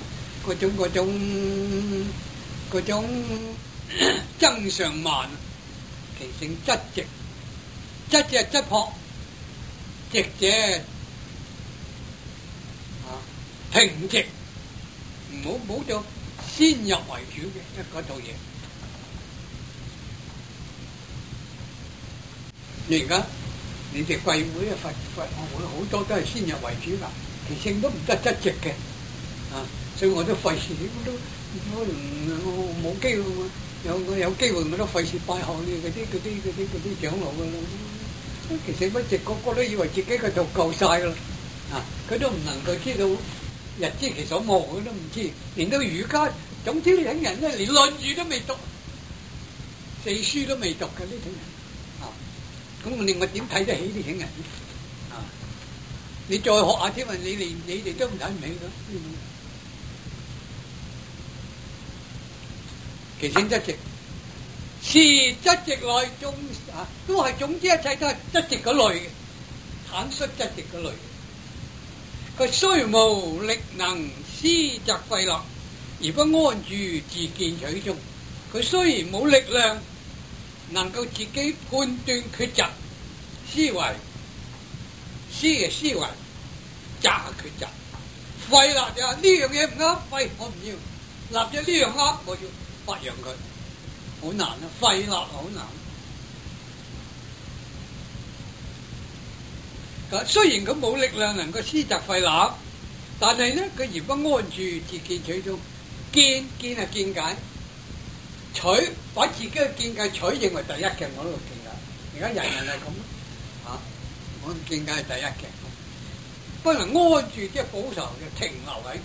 嗰種增上慢。其性質直，質者質樸，直者平直，唔好做先入為主嘅嗰套嘢。你而家你哋貴會佛學會好多都係先入為主㗎，其性都唔得質直嘅，所以我都費事，我冇機會，有機會我都費事拜學你嗰啲長老㗎啦。其實乜直個個都以為自己個度夠晒㗎啦，佢都唔能夠知道日知其所望，佢都唔知，連到儒家，總之呢種人咧，連論語都未讀，四書都未讀嘅呢種人。咁你我點睇得起呢種人？你再學下添你哋都唔睇唔起㗎。其性質直，是質直類中都係總之一切都係質直嗰類嘅，坦率質直嗰類。佢雖無力能施責廢立，而不安住自見取中。佢雖然冇力量能夠自己判斷抉擇，思維擇抉擇，廢立就呢樣嘢唔啱，廢我唔要；立咗呢樣啱，我要發揚佢，好難廢立好難。雖然佢冇力量能夠施責廢立，但係呢，佢而不安住自見取中。見係見解，取把自己嘅見解取認為第一嘅，我呢個見解。而家人係咁我見解係第一嘅，不能安住，即係保守嘅，停留喺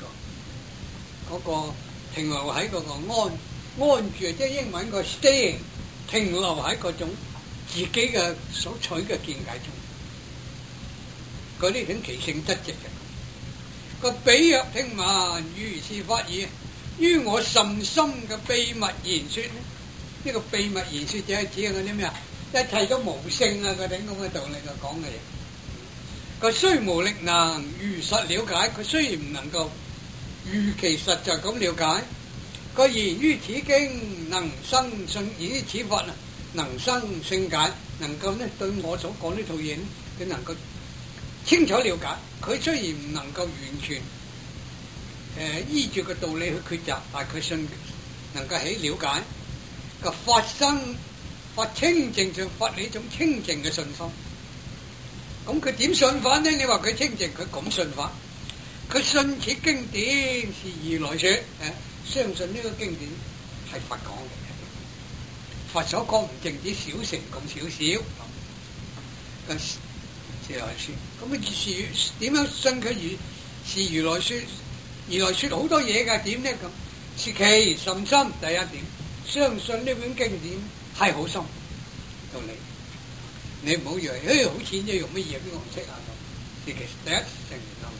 停留喺嗰個安住，即係英文個 staying， 停留喺嗰種自己嘅所取嘅見解中。嗰啲種其性質直嘅。個比若聽聞如是法義，於我甚深嘅秘密言說呢？呢個秘密言說就係指嗰啲咩一切都無性嗰啲咁嘅道理就講嘅嘢。佢雖無力能如實了解，佢雖然唔能夠如其實在咁了解，佢言於此經能生信，言於此法能生信解，能夠呢對我所講呢套嘢佢能夠清楚了解。佢雖然唔能夠完全依住個道理去抉擇，但佢信能夠起了解個法清淨上法理種清淨嘅信心。咁佢點信法呢？你話佢清淨，佢咁信法，佢信此經典是如來說，相信呢個經典係佛講嘅，佛所講唔淨止小乘咁少少，咁是來說，咁是點樣信佢是如來說？如來說好多嘢㗎，點呢？咁是其甚深。第一點，相信呢本經典係好深道理。你唔好以為好淺啫，用乜嘢邊個唔識啊？咁是其第一成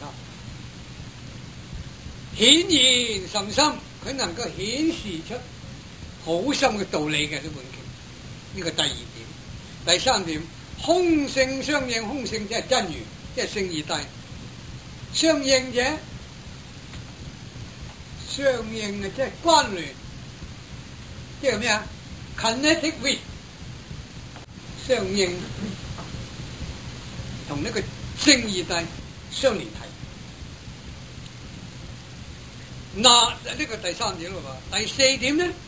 甚深，顯然甚深，佢能夠顯示出好深嘅道理嘅呢本經。呢個第二點。第三點，空性相應，空性即係真如，即係聖義諦。相應者相應嘅，即係關聯，即係咩啊 ？Connected with 相應，同呢個正義諦相連體。嗱，呢個第三點啦喎，第四點咧，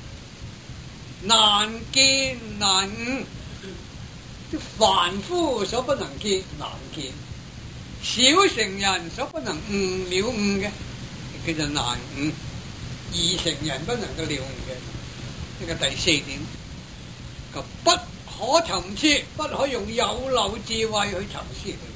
難見難悟，即凡夫所不能見難見，小乘人所不能悟了悟嘅，叫做難悟，二乘人不能夠了悟嘅，呢個第四點，個不可尋徹，不可用有漏智慧去尋思佢。